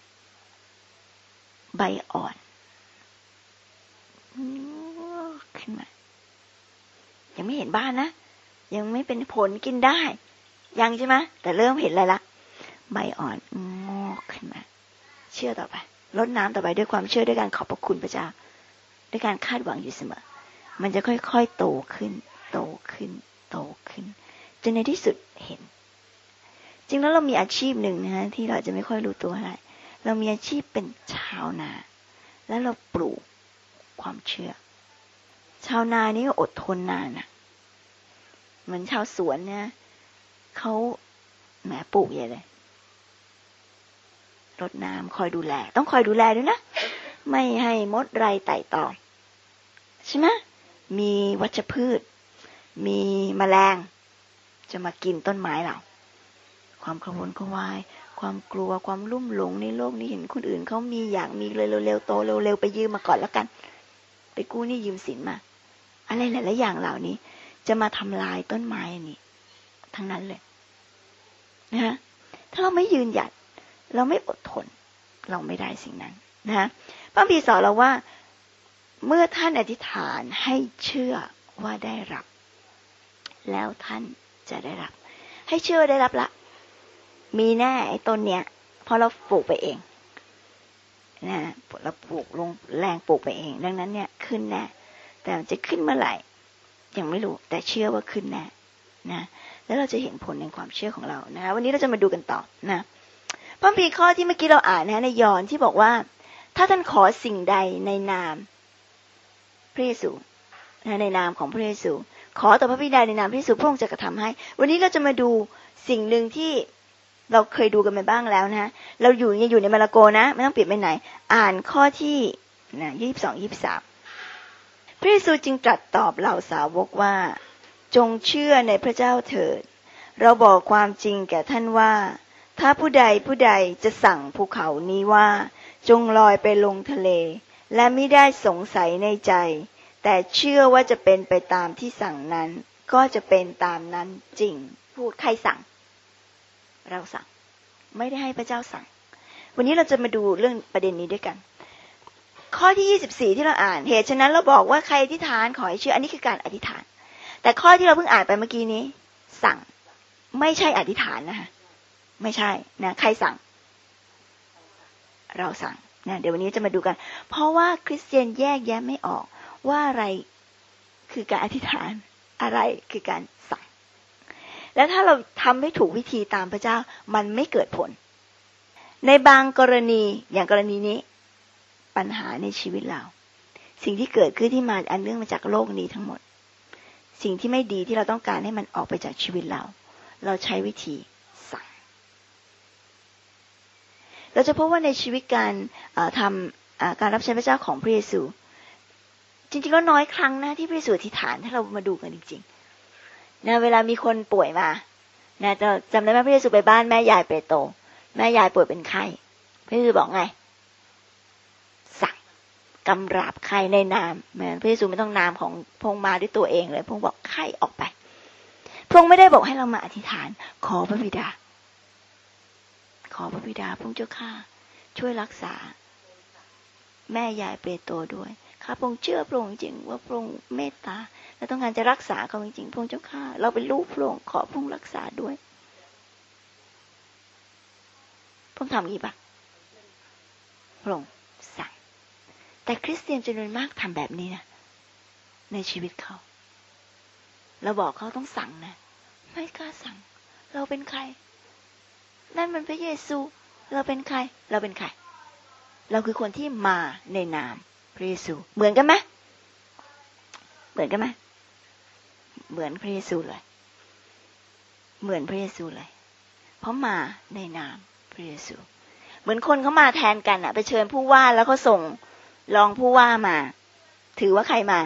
ใบอ่อนขึ้นมายังไม่เห็นบ้านนะยังไม่เป็นผลกินได้ยังใช่ไหมแต่เริ่มเห็นอะไรละใบอ่อนงอกขึ้นมาเชื่อต่อไปรดน้ำต่อไปด้วยความเชื่อด้วยการขอบพระคุณพระเจ้าด้วยการคาดหวังอยู่เสมอมันจะค่อยๆโตขึ้นโตขึ้นโตขึ้นจนในที่สุดเห็นจริงแล้วเรามีอาชีพหนึ่งนะที่เราจะไม่ค่อยรู้ตัวอะไรเรามีอาชีพเป็นชาวนาแล้วเราปลูกความเชื่อชาวนานี่ก็อดทนนานนะเหมือนชาวสวนเนี่ยเขาแหมปลูกใหญ่เลยรดน้ำคอยดูแลต้องคอยดูแลด้วยนะไม่ให้มดไรไต่ตอมใช่ไหมมีวัชพืชมีแมลงจะมากินต้นไม้เราความกังวลกวายความกลัวความลุ่มหลงในโลกนี้เห็นคนอื่นเขามีอยากมีเลยเร็วๆโตเร็วๆไปยืมมาก่อนแล้วกันไปกู้หนี้ยืมสินมาอะไรหลายๆอย่างเหล่านี้จะมาทำลายต้นไม้นี่ทั้งนั้นเลยนะฮะถ้าเราไม่ยืนหยัดเราไม่อดทนเราไม่ได้สิ่งนั้นนะฮะพระคัมภีร์สอนเราว่าเมื่อท่านอธิษฐานให้เชื่อว่าได้รับแล้วท่านจะได้รับให้เชื่อได้รับละมีแน่ไอ้ต้นเนี้ยเพราะเราปลูกไปเองนะเราปลูกลงแรงปลูกไปเองดังนั้นเนี่ยขึ้นแน่แต่จะขึ้นเมื่อไหร่ยังไม่รู้แต่เชื่อว่าขึ้นแน่นะแล้วเราจะเห็นผลในความเชื่อของเรานะวันนี้เราจะมาดูกันต่อนะพระคัมภีร์ข้อที่เมื่อกี้เราอ่านนะในยอห์นที่บอกว่าถ้าท่านขอสิ่งใดในนามพระเยซูในนามของพระเยซูขอต่อพระบิดาในนามพระเยซูพระองค์จะกระทำให้วันนี้เราจะมาดูสิ่งหนึ่งที่เราเคยดูกันไปบ้างแล้วนะเรายังอยู่ในมาระโกนะไม่ต้องเปลี่ยนไปไหนอ่านข้อที่22-23พระเยซูจึงตรัสตอบเหล่าสาวกว่าจงเชื่อในพระเจ้าเถิดเราบอกความจริงแก่ท่านว่าถ้าผู้ใดจะสั่งภูเขานี้ว่าจงลอยไปลงทะเลและไม่ได้สงสัยในใจแต่เชื่อว่าจะเป็นไปตามที่สั่งนั้นก็จะเป็นตามนั้นจริงพูดใครสั่งเราสั่งไม่ได้ให้พระเจ้าสั่งวันนี้เราจะมาดูเรื่องประเด็นนี้ด้วยกันข้อที่24ที่เราอ่านเหตุฉะนั้นเราบอกว่าใครอธิษฐานขอให้เชื่ออันนี้คือการอธิษฐานแต่ข้อที่เราเพิ่งอ่านไปเมื่อกี้นี้สั่งไม่ใช่อธิษฐานนะคะไม่ใช่นะใครสั่งเราสั่งนะเดี๋ยววันนี้จะมาดูกันเพราะว่าคริสเตียนแยกแยะไม่ออกว่าอะไรคือการอธิษฐานอะไรคือการสั่งแล้วถ้าเราทำไม่ถูกวิธีตามพระเจ้ามันไม่เกิดผลในบางกรณีอย่างกรณีนี้ปัญหาในชีวิตเราสิ่งที่เกิดขึ้นที่มาอันเนื่องมาจากโลกนี้ทั้งหมดสิ่งที่ไม่ดีที่เราต้องการให้มันออกไปจากชีวิตเราใช้วิธีสั่งเราจะพบว่าในชีวิตการทำการรับใช้พระเจ้าของพระเยซูจริงๆแล้วน้อยครั้งนะที่พระเยซูอธิษฐานถ้าเรามาดูกันจริงๆนะเวลามีคนป่วยมานะจะจำได้ไหมพระเยซูไปบ้านแม่ยายเปโตรแม่ยายป่วยเป็นไข้พระเยซูบอกไงสั่งกำราบไข้ในนามพระเยซูไม่ต้องนามของพระองค์มาด้วยตัวเองเลยพระองค์บอกไข้ออกไปพระองค์ไม่ได้บอกให้เรามาอธิษฐานขอพระบิดาพระองค์เจ้าข้าช่วยรักษาแม่ยายเปโตรด้วยข้าพระองค์เชื่อพระองค์จริงว่าพระองค์เมตตาและต้องการจะรักษาเขาจริงพระองค์เจ้าข้าเราเป็นลูกพระองค์ขอพระองค์รักษาด้วยพระองค์ทำอย่างนี้ปะพระองค์สั่งแต่คริสเตียนจำนวนมากทำแบบนี้นะในชีวิตเขาเราบอกเขาต้องสั่งนะไม่กล้าสั่งเราเป็นใครนั่นมันพระเยซูเราเป็นใครเราคือคนที่มาในนามพระเยซูเหมือนกันไหมเหมือนพระเยซูเลยเพราะมาในนามพระเยซูเหมือนคนเขามาแทนกันไปเชิญผู้ว่าแล้วเขาส่งรองผู้ว่ามาถือว่าใครมา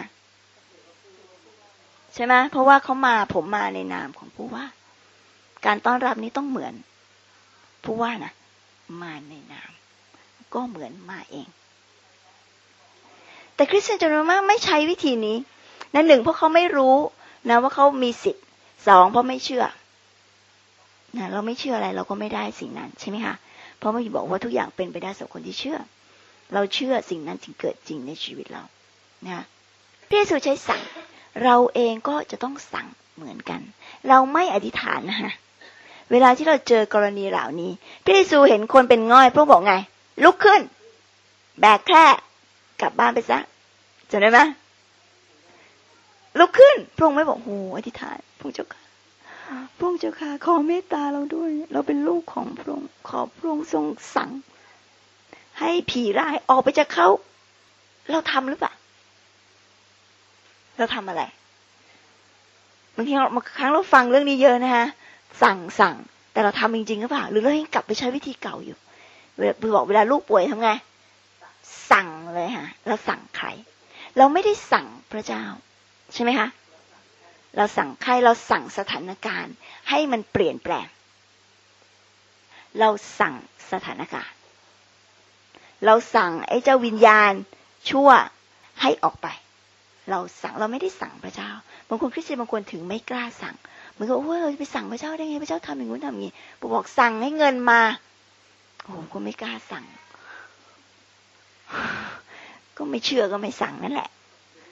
ใช่ไหมเพราะว่าเขามาผมมาในนามของผู้ว่าการต้อนรับนี้ต้องเหมือนผู้ว่านะมาในนามก็เหมือนมาเองแต่คริสเตียนจำนวนมากไม่ใช้วิธีนี้นั่นหนึ่งเพราะเขาไม่รู้นะว่าเขามีสิทธิ์สองเพราะไม่เชื่อนะเราไม่เชื่ออะไรเราก็ไม่ได้สิ่งนั้นใช่ไหมคะเพราะพระบิดาบอกว่าทุกอย่างเป็นไปได้สำหรับคนที่เชื่อเราเชื่อสิ่งนั้นจึงเกิดจริงในชีวิตเรานะพระเยซูใช้สั่งเราเองก็จะต้องสั่งเหมือนกันเราไม่อธิษฐานนะฮะเวลาที่เราเจอกรณีเหล่านี้พระเยซูเห็นคนเป็นง่อยพระองค์บอกไงลุกขึ้นแบกแคร่กลับบ้านไปซะจำได้ไหมลุกขึ้นพระองค์ไม่บอกโหอธิษฐานพระองค์เจ้าค่ะพระองค์เจ้าค่ะขอเมตตาเราด้วยเราเป็นลูกของพระองค์ขอพระองค์ทรงสั่งให้ผีร้ายออกไปจากเขาเราทำหรือเปล่าเราทำอะไรบางทีบางครั้งเราฟังเรื่องนี้เยอะนะฮะสั่งแต่เราทำจริงๆหรือเปล่าหรือเรายังกลับไปใช้วิธีเก่าอยู่เวลาลูกป่วยทำไงสั่งเลยค่ะเราสั่งใครเราไม่ได้สั่งพระเจ้าใช่ไหมคะเราสั่งใครเราสั่งสถานการณ์ให้มันเปลี่ยนแปลงเราสั่งสถานการณ์เราสั่งไอ้เจ้าวิญญาณชั่วให้ออกไปเราสั่งเราไม่ได้สั่งพระเจ้าบางคนคริสเตียนบางคนถึงไม่กล้าสั่งเหมือนกับโอ้ยเราจะไปสั่งพระเจ้าได้ไงพระเจ้าทำอย่างนู้นทำอย่างนี้บอกสั่งให้เงินมาโอ้ก็ไม่กล้าสั่งก็ไม่เชื่อก็ไม่สั่งนั่นแหละ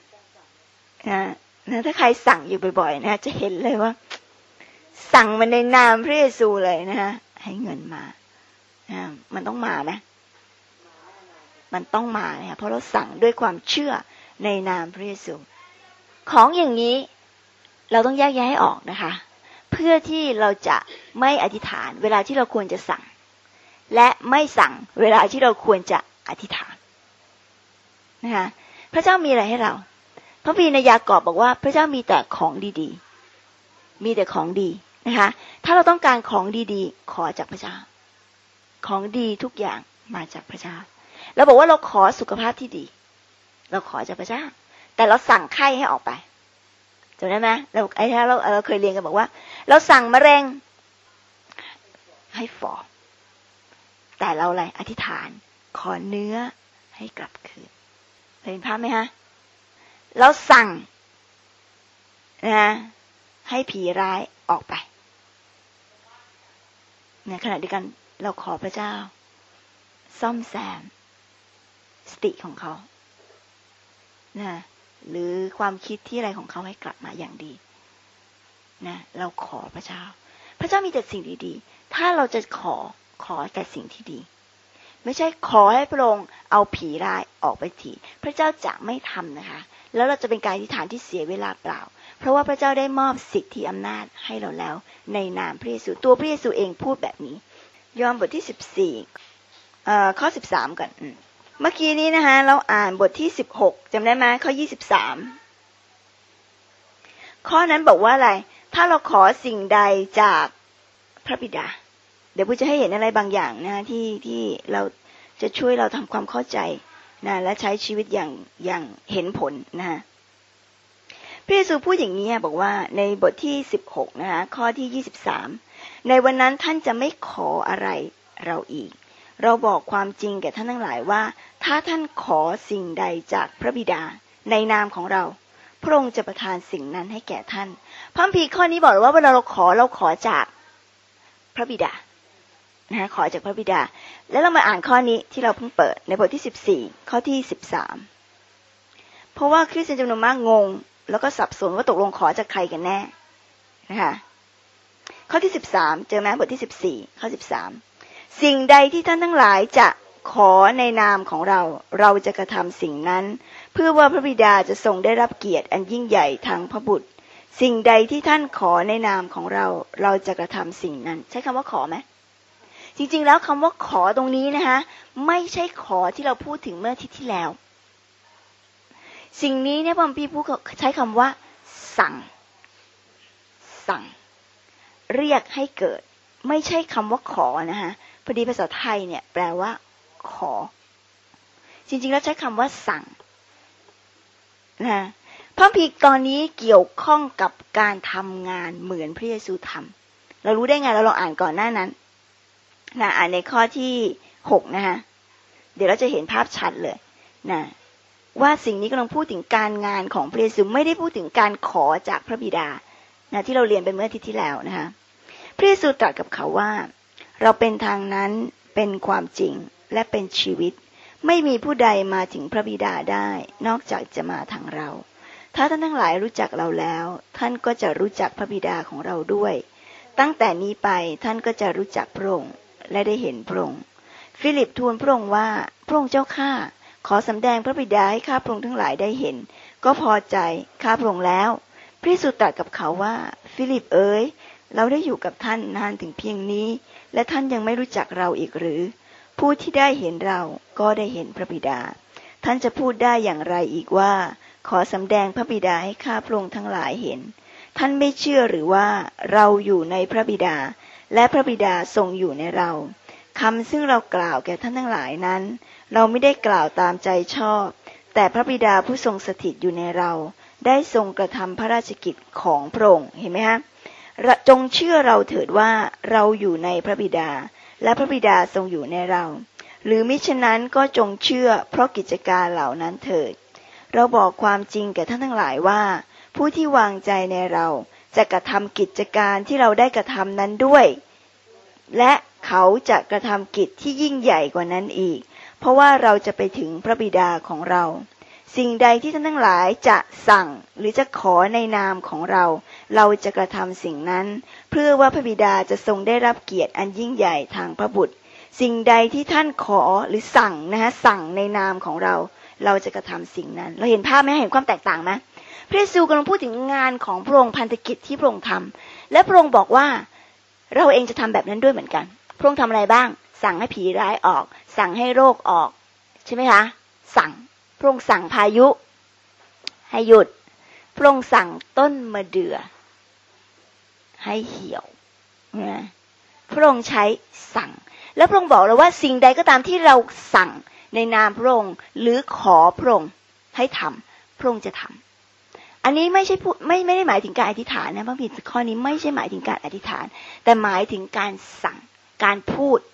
นะถ้าใครสั่งอยู่บ่อยๆนะจะเห็นเลยว่าสั่งมันในนามพระเยซูเลยนะฮะให้เงินมามันต้องมาไหมมันต้องมาเนี่ยเพราะเราสั่งด้วยความเชื่อในนามพระเยซูของอย่างนี้เราต้องแยกแยะให้ออกนะคะเพื่อที่เราจะไม่อธิษฐานเวลาที่เราควรจะสั่งและไม่สั่งเวลาที่เราควรจะอธิษฐานนะคะพระเจ้ามีอะไรให้เราพระบิดาในยากอบบอกว่าพระเจ้ามีแต่ของดีๆมีแต่ของดีนะคะถ้าเราต้องการของดีๆขอจากพระเจ้าของดีทุกอย่างมาจากพระเจ้าเราบอกว่าเราขอสุขภาพที่ดีเราขอจากพระเจ้าแต่เราสั่งไข้ให้ออกไปจำได้ไหมเราเคยเรียนกันบอกว่าเราสั่งมะเร็งให้ฝ่อแต่เราอะไรอธิษฐานขอเนื้อให้กลับคืนเห็นภาพไหมฮะเราสั่งนะให้ผีร้ายออกไปในขณะเดียวกันเราขอพระเจ้าซ่อมแซมสติของเขานะหรือความคิดที่อะไรของเขาให้กลับมาอย่างดีนะเราขอพระเจ้าพระเจ้ามีแต่สิ่งดีๆถ้าเราจะขอแต่สิ่งที่ดีไม่ใช่ขอให้พระองค์เอาผีร้ายออกไปทีพระเจ้าจะไม่ทำนะคะแล้วเราจะเป็นการอธิษฐานที่เสียเวลาเปล่าเพราะว่าพระเจ้าได้มอบสิทธิอำนาจให้เราแล้วในนามพระเยซูตัวพระเยซูเองพูดแบบนี้ยอห์นบทที่14ข้อ13ก่อนเมื่อกี้นี้นะคะเราอ่านบทที่16จำได้ไหมข้อ23ข้อนั้นบอกว่าอะไรถ้าเราขอสิ่งใดจากพระบิดาเดี๋ยวพูดจะให้เห็นอะไรบางอย่างนะที่เราจะช่วยเราทำความเข้าใจนะและใช้ชีวิตอย่างเห็นผลนะพระเยซูพูดอย่างนี้บอกว่าในบทที่16นะคะข้อที่23ในวันนั้นท่านจะไม่ขออะไรเราอีกเราบอกความจริงแก่ท่านทั้งหลายว่าถ้าท่านขอสิ่งใดจากพระบิดาในนามของเราพระองค์จะประทานสิ่งนั้นให้แก่ท่านพระคัมภีร์ข้อนี้บอกว่าเวลาเราขอจากพระบิดานะขอจากพระบิดาแล้วเรามาอ่านข้อนี้ที่เราเพิ่งเปิดในบทที่14ข้อที่13เพราะว่าคริสเตียนจำนวนมากงงแล้วก็สับสนว่าตกลงขอจากใครกันแน่นะคะข้อที่13เจอไหมบทที่14ข้อ13สิ่งใดที่ท่านทั้งหลายจะขอในนามของเราจะกระทำสิ่งนั้นเพื่อว่าพระบิดาจะทรงได้รับเกียรติอันยิ่งใหญ่ทางพระบุตรสิ่งใดที่ท่านขอในนามของเราจะกระทำสิ่งนั้นใช้คำว่าขอไหมจริงๆแล้วคำว่าขอตรงนี้นะคะไม่ใช่ขอที่เราพูดถึงเมื่ออาทิตย์ที่แล้วสิ่งนี้เนี่ยพระคัมภีร์พูดใช้คำว่าสั่งเรียกให้เกิดไม่ใช่คำว่าขอนะคะพอดีภาษาไทยเนี่ยแปลว่าขอจริงๆแล้วใช้คำว่าสั่งนะพระคัมภีร์ตอนนี้เกี่ยวข้องกับการทำงานเหมือนพระเยซูทำเรารู้ได้ไงเราลองอ่านก่อนหน้านั้นนะอ่านในข้อที่6นะคะเดี๋ยวเราจะเห็นภาพชัดเลยนะว่าสิ่งนี้กำลังพูดถึงการงานของพระเยซูไม่ได้พูดถึงการขอจากพระบิดานะที่เราเรียนไปเมื่ออาทิตย์ที่แล้วนะคะพระเยซูตรัสกับเขาว่าเราเป็นทางนั้นเป็นความจริงและเป็นชีวิตไม่มีผู้ใดมาถึงพระบิดาได้นอกจากจะมาทางเราถ้าท่านทั้งหลายรู้จักเราแล้วท่านก็จะรู้จักพระบิดาของเราด้วยตั้งแต่นี้ไปท่านก็จะรู้จักพระองค์และได้เห็นพระองค์ฟิลิปทูลพระองค์ว่าพระองค์เจ้าข้าขอสำแดงพระบิดาให้ข้าพระองค์ทั้งหลายได้เห็นก็พอใจข้าพระองค์แล้วพระเยซูตรัสกับเขาว่าฟิลิปเอ๋ยเราได้อยู่กับท่านนานถึงเพียงนี้และท่านยังไม่รู้จักเราอีกหรือผู้ที่ได้เห็นเราก็ได้เห็นพระบิดาท่านจะพูดได้อย่างไรอีกว่าขอสำแดงพระบิดาให้ข้าพระองค์ทั้งหลายเห็นท่านไม่เชื่อหรือว่าเราอยู่ในพระบิดาและพระบิดาทรงอยู่ในเราคำซึ่งเรากล่าวแก่ท่านทั้งหลายนั้นเราไม่ได้กล่าวตามใจชอบแต่พระบิดาผู้ทรงสถิตอยู่ในเราได้ทรงกระทำพระราชกิจของพระองค์เห็นไหมฮะจงเชื่อเราเถิดว่าเราอยู่ในพระบิดาและพระบิดาทรงอยู่ในเราหรือมิฉะนั้นก็จงเชื่อเพราะกิจการเหล่านั้นเถิดเราบอกความจริงแก่ท่านทั้งหลายว่าผู้ที่วางใจในเราจะกระทำกิจการที่เราได้กระทำนั้นด้วยและเขาจะกระทำกิจที่ยิ่งใหญ่กว่านั้นอีกเพราะว่าเราจะไปถึงพระบิดาของเราสิ่งใดที่ท่านทั้งหลายจะสั่งหรือจะขอในนามของเราเราจะกระทำสิ่งนั้นเพื่อว่าพระบิดาจะทรงได้รับเกียรติอันยิ่งใหญ่ทางพระบุตรสิ่งใดที่ท่านขอหรือสั่งสั่งในนามของเราเราจะกระทำสิ่งนั้นเราเห็นภาพไหมเห็นความแตกต่างไหมพระเยซูกำลังพูดถึงงานของพระองค์พันธกิจที่พระองค์ทำและพระองค์บอกว่าเราเองจะทำแบบนั้นด้วยเหมือนกันพระองค์ทำอะไรบ้างสั่งให้ผีร้ายออกสั่งให้โรคออกใช่ไหมคะสั่งพระองค์สั่งพายุให้หยุดพระองค์สั่งต้นมะเดื่อให้เหี่ยวนะพระองค์ใช้สั่งแล้วพระองค์บอกเราว่าสิ่งใดก็ตามที่เราสั่งในนามพระองค์หรือขอพระองค์ให้ทำพระองค์จะทำอันนี้ไม่ใช่ไม่ได้หมายถึงการอธิษฐานนะพระบิดาข้อนี้ไม่ใช่หมายถึงการอธิษฐานแต่หมายถึงการสั่งการพูด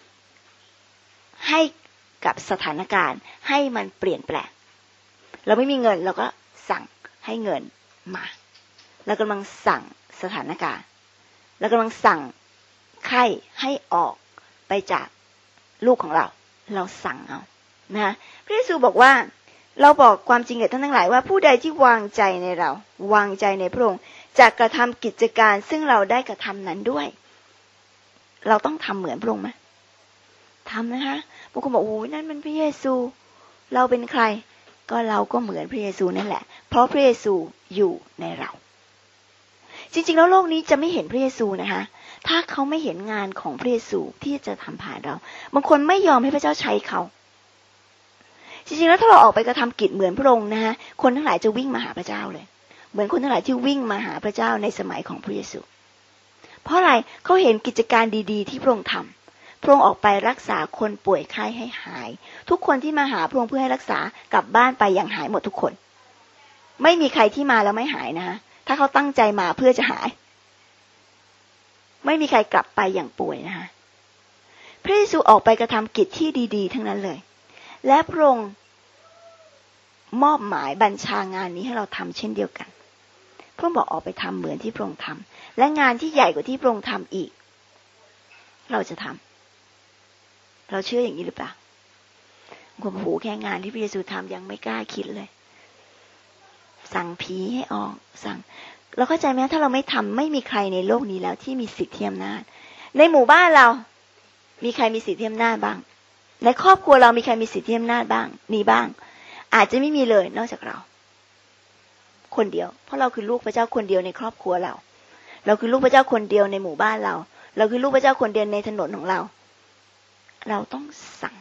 ให้กับสถานการณ์ให้มันเปลี่ยนแปลงเราไม่มีเงินเราก็สั่งให้เงินมาเรากำลังสั่งสถานการณ์เรากำลังสั่งไข้ให้ออกไปจากลูกของเราสั่งเอานะพระเยซูบอกว่าเราบอกความจริงแก่ท่านทั้งหลายว่าผู้ใดที่วางใจในเราวางใจในพระองค์จะกระทำกิจการซึ่งเราได้กระทำนั้นด้วยเราต้องทำเหมือนพระองค์ไหมทำนะคะบางคนบอกโอ้ยนั่นมันพระเยซูเราเป็นใครก็เราก็เหมือนพระเยซูนั่นแหละเพราะพระเยซูอยู่ในเราจริงๆแล้วโลกนี้จะไม่เห็นพระเยซูนะคะถ้าเขาไม่เห็นงานของพระเยซูที่จะทำผ่านเราบางคนไม่ยอมให้พระเจ้าใช้เขาจริงๆแล้วถ้าเราออกไปกระทำกิจเหมือนพระองค์นะคะคนทั้งหลายจะวิ่งมาหาพระเจ้าเลยเหมือนคนทั้งหลายที่วิ่งมาหาพระเจ้าในสมัยของพระเยซูเพราะอะไรเขาเห็นกิจการดีๆที่พระองค์ทำพระองค์ออกไปรักษาคนป่วยไข้ให้หายทุกคนที่มาหาพระองค์เพื่อให้รักษากลับบ้านไปอย่างหายหมดทุกคนไม่มีใครที่มาแล้วไม่หายนะคะถ้าเขาตั้งใจมาเพื่อจะหายไม่มีใครกลับไปอย่างป่วยนะคะพระเยซูออกไปกระทำกิจที่ดีๆทั้งนั้นเลยและพระองค์มอบหมายบัญชางานนี้ให้เราทำเช่นเดียวกันพระองค์บอกออกไปทำเหมือนที่พระองค์ทำและงานที่ใหญ่กว่าที่พระองค์ทำอีกเราจะทำเราเชื่ออย่างนี้หรือเปล่าผมโหแค่งานที่พระเยซูทำยังไม่กล้าคิดเลยสั่งผีให้ออกสั่งเราเข้าใจไหมถ้าเราไม่ทำไม่มีใครในโลกนี้แล้วที่มีสิทธิอำนาจในหมู่บ้านเรามีใครมีสิทธิอำนาจบ้างในครอบครัวเรามีใครมีสิทธิอำนาจบ้างมีบ้างอาจจะไม่มีเลยนอกจากเราคนเดียวเพราะเราคือลูกพระเจ้าคนเดียวในครอบครัวเราคือลูกพระเจ้าคนเดียวในหมู่บ้านเราคือลูกพระเจ้าคนเดียวในถนนของเราต้องสั่ง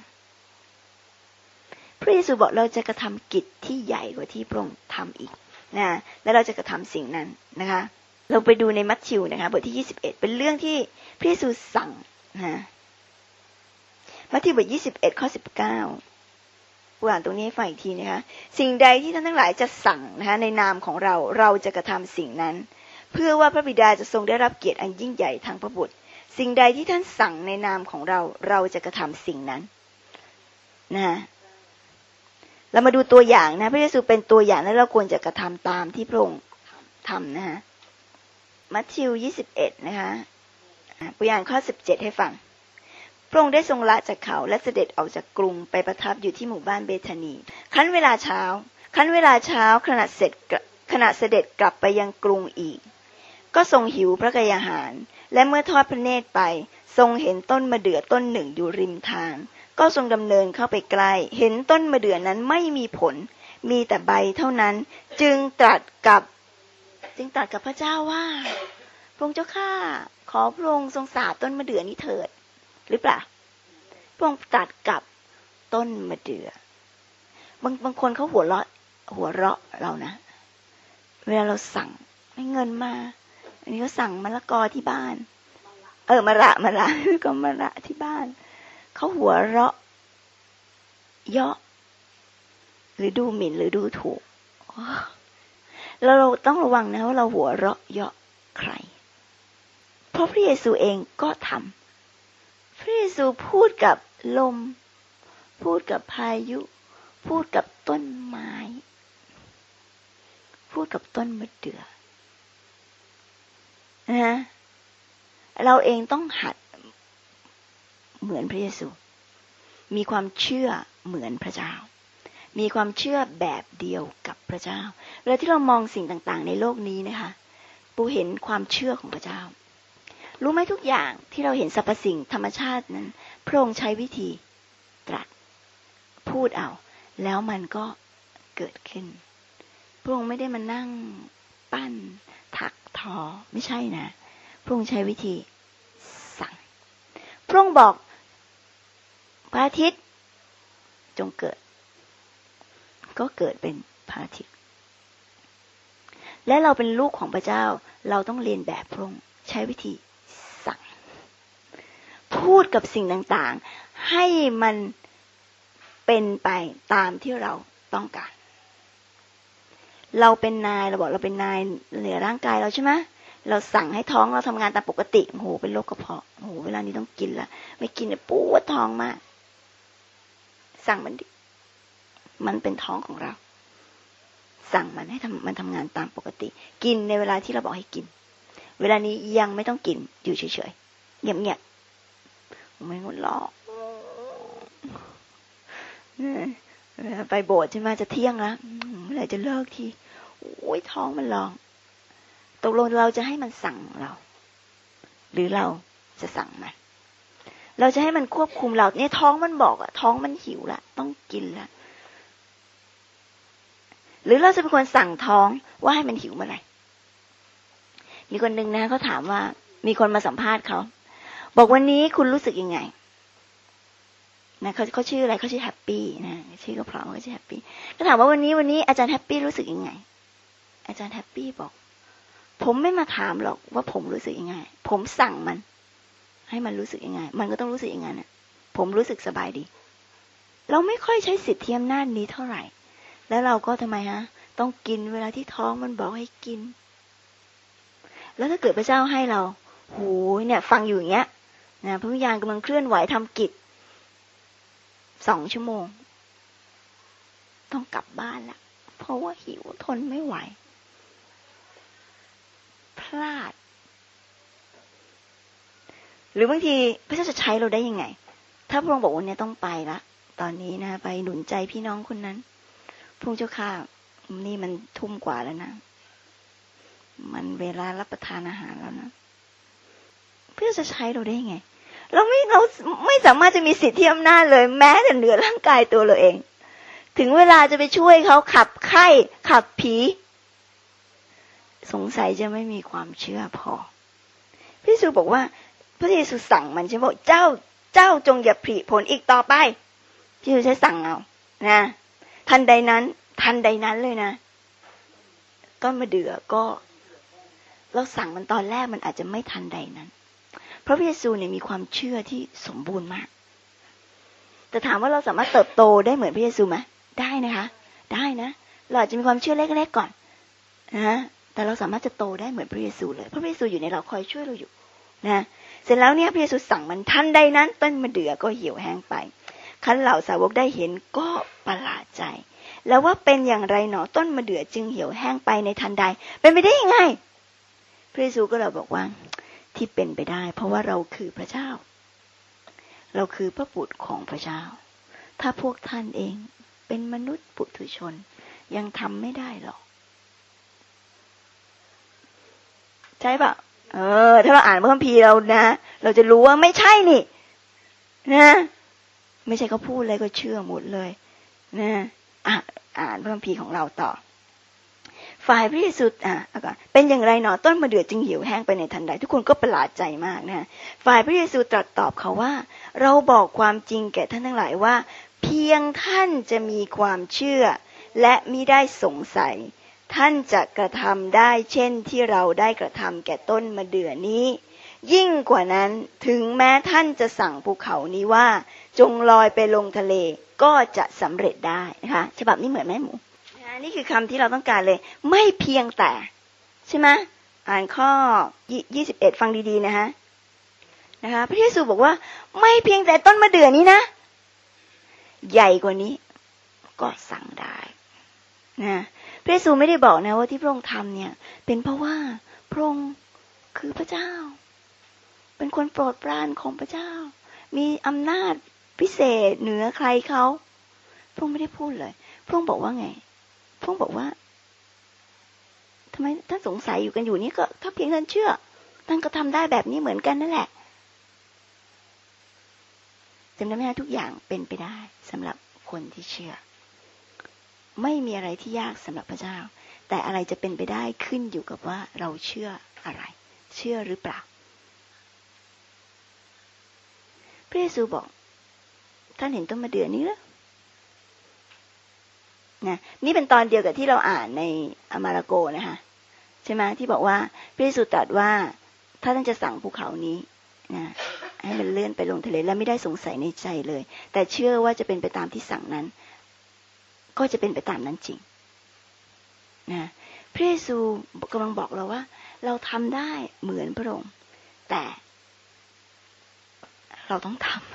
พระเยซูบอกเราจะกระทำกิจที่ใหญ่กว่าที่พระองค์ทำอีกนะและเราจะกระทำสิ่งนั้นนะคะเราไปดูในมัทธิวนะคะบทที่21เป็นเรื่องที่พระเยซูสั่งนะมัทธิวบท21ข้อ19อ่านตรงนี้ให้ฟังอีกทีนะคะสิ่งใดที่ท่านทั้งหลายจะสั่งนะคะในนามของเราจะกระทำสิ่งนั้นเพื่อว่าพระบิดาจะทรงได้รับเกียรติอันยิ่งใหญ่ทางพระบุตรสิ่งใดที่ท่านสั่งในนามของเราจะกระทำสิ่งนั้นนะเรามาดูตัวอย่างนะพระเยซูเป็นตัวอย่างและเราควรจะกระทำตามที่พระองค์ทำนะฮะมัทธิว 21นะคะตัวอย่างข้อ 17ให้ฟังพระองค์ได้ทรงละจากเขาและเสด็จออกจากกรุงไปประทับอยู่ที่หมู่บ้านเบธานีครั้นเวลาเช้าขณะเสด็จกลับไปยังกรุงอีกก็ทรงหิวพระกายอาหารและเมื่อทอดพระเนตรไปทรงเห็นต้นมะเดื่อต้นหนึ่งอยู่ริมทางก็ทรงดำเนินเข้าไปใกล้เห็นต้นมะเดื่อนั้นไม่มีผลมีแต่ใบเท่านั้นจึงตรัสกับพระเจ้าว่าพระองค์เจ้าข้าขอพระองค์ทรงสาบต้นมะเดื่อนี้เถิดหรือเปล่าพระองค์ตรัสกับต้นมะเดื่อบางคนเขาหัวเราะเรานะเวลาเราสั่งให้เงินมาอันนี้ก็สั่งมะละกอที่บ้านมะระก็มะระที่บ้านเขาหัวเราะเยาะหรือดูหมิ่นหรือดูถูกเราต้องระวังนะว่าเราหัวเราะเยาะใครเพราะพระเยซูเองก็ทำพระเยซูพูดกับลมพูดกับพายุพูดกับต้นไม้พูดกับต้นมะเดื่อนะเราเองต้องหัดเหมือนพระเยซูมีความเชื่อเหมือนพระเจ้ามีความเชื่อแบบเดียวกับพระเจ้าเวลาที่เรามองสิ่งต่างๆในโลกนี้นะคะปูเห็นความเชื่อของพระเจ้ารู้ไหมทุกอย่างที่เราเห็นสรรพสิ่งธรรมชาตินั้นพระองค์ใช้วิธีตรัสพูดเอาแล้วมันก็เกิดขึ้นพระองค์ไม่ได้มานั่งปั้นถักทอไม่ใช่นะพระองค์ใช้วิธีสั่งพระองค์บอกพระอาทิตย์จงเกิดก็เกิดเป็นพระอาทิตย์และเราเป็นลูกของพระเจ้าเราต้องเรียนแบบพระองค์ใช้วิธีสั่งพูดกับสิ่งต่างๆให้มันเป็นไปตามที่เราต้องการเราเป็นนายเราบอกเราเป็นนายเหนือร่างกายเราใช่ไหมเราสั่งให้ท้องเราทำงานตามปกติโอ้โหเป็นโรคกระเพาะโอ้โหเวลานี้ต้องกินละไม่กินเนี่ยปวดท้องมากสั่งมันดิมันเป็นท้องของเราสั่งมันให้มันทำงานตามปกติกินในเวลาที่เราบอกให้กินเวลานี้ยังไม่ต้องกินอยู่เฉยๆเงียบๆไม่งดหลอกไปโบสถ์ใช่ไหมจะเที่ยงแล้วเมื่อไหร่จะเลิกทีโอ้ยท้องมันร้องตกลงเราจะให้มันสั่งเราหรือเราจะสั่งมันเราจะให้มันควบคุมเราเนี่ยท้องมันบอกอะท้องมันหิวละต้องกินละหรือเราจะเป็นคนสั่งท้องว่าให้มันหิวเมื่อไหร่มีคนหนึ่งนะเขาถามว่ามีคนมาสัมภาษณ์เขาบอกวันนี้คุณรู้สึกยังไงนะเขาชื่ออะไรเขาชื่อแฮปปี้นะชื่อก็เพราะเขาชื่อแฮปปี้ก็ถามว่าวันนี้อาจารย์แฮปปี้รู้สึกยังไงอาจารย์แฮปปี้บอกผมไม่มาถามหรอกว่าผมรู้สึกยังไงผมสั่งมันให้มันรู้สึกยังไงมันก็ต้องรู้สึกอย่างนั้นนะผมรู้สึกสบายดีเราไม่ค่อยใช้สิทธิอำนาจนี้เท่าไหร่แล้วเราก็ทำไมฮะต้องกินเวลาที่ท้องมันบอกให้กินแล้วถ้าเกิดพระเจ้าให้เราโหเนี่ยฟังอยู่อย่างเงี้ยนะพระวิญญาณกำลังเคลื่อนไหวทำกิจ2 ชั่วโมงต้องกลับบ้านละเพราะว่าหิวทนไม่ไหวพลาดหรือบางทีพระเจ้าจะใช้เราได้ยังไงถ้าพระองค์บอกว่าเนี่ยต้องไปละตอนนี้นะไปหนุนใจพี่น้องคนนั้นพระองค์เจ้าข้านี่มันทุ่มกว่าแล้วนะมันเวลารับประทานอาหารแล้วนะพระเจ้าจะใช้เราได้ยังไงเราไม่สามารถจะมีสิทธิอำนาจเลยแม้แต่เหนือร่างกายตัวเราเองถึงเวลาจะไปช่วยเขาขับไข้ขับผีสงสัยจะไม่มีความเชื่อพอพระเยซูบอกว่าพระเยซูสั่งมันใช่ไหมบอกเจ้าจงอย่าผลิผลอีกต่อไปพระเยซูใช้สั่งเอานะทันใดนั้นเลยนะต้นมะเดื่อก็เราสั่งมันตอนแรกมันอาจจะไม่ทันใดนั้นเพราะพระเยซูเนี่ยมีความเชื่อที่สมบูรณ์มากแต่ถามว่าเราสามารถเติบโตได้เหมือนพระเยซูไหมได้นะคะได้นะเราอาจจะมีความเชื่อเล็กๆก่อนนะแต่เราสามารถจะโตได้เหมือนพระเยซูเลยเพราะพระเยซูอยู่ในเราคอยช่วยเราอยู่นะเสร็จแล้วเนี่ยพระเยซูสั่งมันทันใดนั้นต้นมะเดื่อก็เหี่ยวแห้งไปครั้นเหล่าสาวกได้เห็นก็ประหลาดใจแล้วว่าเป็นอย่างไรหนอต้นมะเดื่อจึงเหี่ยวแห้งไปในทันใดเป็นไปได้ยังไงพระเยซูก็เลยบอกว่าที่เป็นไปได้เพราะว่าเราคือพระเจ้าเราคือพระบุตรของพระเจ้าถ้าพวกท่านเองเป็นมนุษย์ปุถุชนยังทำไม่ได้หรอกใช่ปะถ้าเราอ่านพระคัมภีร์เรานะเราจะรู้ว่าไม่ใช่นี่นะไม่ใช่เขาพูดอะไรก็เชื่อหมดเลยนะอ่านพระคัมภีร์ของเราต่อฝ่ายพระเยซูเป็นอย่างไรหนอต้นมะเดื่อจึงเหี่ยวแห้งไปในทันใดทุกคนก็ประหลาดใจมากนะฝ่ายพระเยซูตรัสตอบเขาว่าเราบอกความจริงแก่ท่านทั้งหลายว่าเพียงท่านจะมีความเชื่อและมิได้สงสัยท่านจะกระทำได้เช่นที่เราได้กระทำแก่ต้นมะเดื่อนี้ยิ่งกว่านั้นถึงแม้ท่านจะสั่งภูเขานี้ว่าจงลอยไปลงทะเลก็จะสำเร็จได้นะคะฉบับนี้เหมือนแม่หมูนี่คือคำที่เราต้องการเลยไม่เพียงแต่ใช่ไหมอ่านข้อ21ฟังดีๆนะคะพระเยซูบอกว่าไม่เพียงแต่ต้นมะเดื่อนี้นะใหญ่กว่านี้ก็สั่งได้นะพระเยซูไม่ได้บอกนะว่าที่พระองค์ทำเนี่ยเป็นเพราะว่าพระองค์คือพระเจ้าเป็นคนโปรดปรานของพระเจ้ามีอำนาจพิเศษเหนือใครเขาพระองค์ไม่ได้พูดเลยพระองค์บอกว่าไงพระองค์บอกว่าทำไมท่านสงสัยอยู่กันอยู่นี่ก็ถ้าเพียงท่านเชื่อท่านก็ทำได้แบบนี้เหมือนกันนั่นแหละจำได้ไหมทุกอย่างเป็นไปได้สำหรับคนที่เชื่อไม่มีอะไรที่ยากสำหรับพระเจ้าแต่อะไรจะเป็นไปได้ขึ้นอยู่กับว่าเราเชื่ออะไรเชื่อหรือเปล่าพระเยซูบอกท่านเห็นต้นมะเดื่อนี้หรือนะนี่เป็นตอนเดียวกับที่เราอ่านในอมาระโกนะคะใช่ไหมที่บอกว่าพระเยซูตรัสว่าถ้าท่านจะสั่งภูเขานี้นะให้มันเลื่อนไปลงทะเลและไม่ได้สงสัยในใจเลยแต่เชื่อว่าจะเป็นไปตามที่สั่งนั้นก็จะเป็นไปตามนั้นจริงนะพระเยซูกำลังบอกเราว่าเราทำได้เหมือนพระองค์แต่เราต้องทำ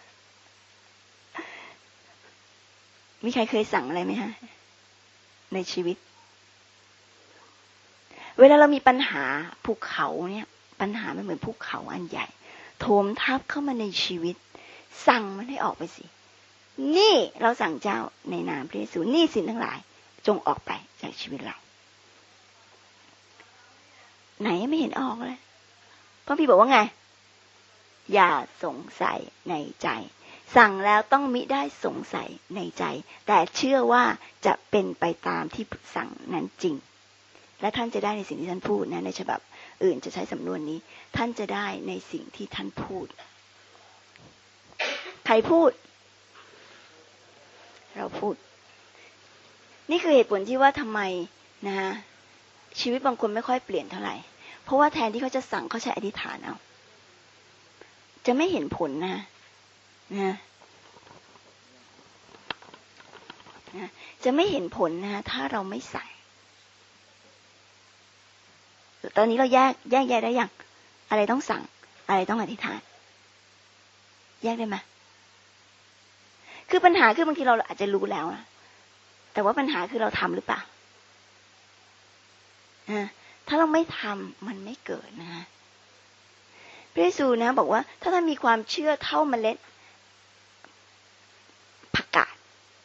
มีใครเคยสั่งอะไรไหมฮะในชีวิตเวลาเรามีปัญหาภูเขาเนี่ยปัญหามันเหมือนภูเขาอันใหญ่โถมทับเข้ามาในชีวิตสั่งมันให้ออกไปสินี่เราสั่งเจ้าในนามพระเยซูนี่สิ่งทั้งหลายจงออกไปจากชีวิตเราไหนไม่เห็นออกเลยพระพี่บอกว่าไงอย่าสงสัยในใจสั่งแล้วต้องมิได้สงสัยในใจแต่เชื่อว่าจะเป็นไปตามที่สั่งนั้นจริงและท่านจะได้ในสิ่งที่ท่านพูดนะในฉบับอื่นจะใช้สำนวนนี้ท่านจะได้ในสิ่งที่ท่านพูดใครพูดเราพูดนี่คือเหตุผลที่ว่าทำไมนะฮะชีวิตบางคนไม่ค่อยเปลี่ยนเท่าไหร่เพราะว่าแทนที่เขาจะสั่งเขาใช้อธิษฐานเอาจะไม่เห็นผลนะจะไม่เห็นผลนะถ้าเราไม่ใส่ตอนนี้เราแยกได้ยังอะไรต้องสั่งอะไรต้องอธิษฐานแยกได้ไหมคือปัญหาคือบางทีเราอาจจะรู้แล้วนะแต่ว่าปัญหาคือเราทำหรือเปล่าถ้าเราไม่ทำมันไม่เกิดนะพระเยซูนะบอกว่าถ้าท่านมีความเชื่อเท่าเมล็ดผักกาด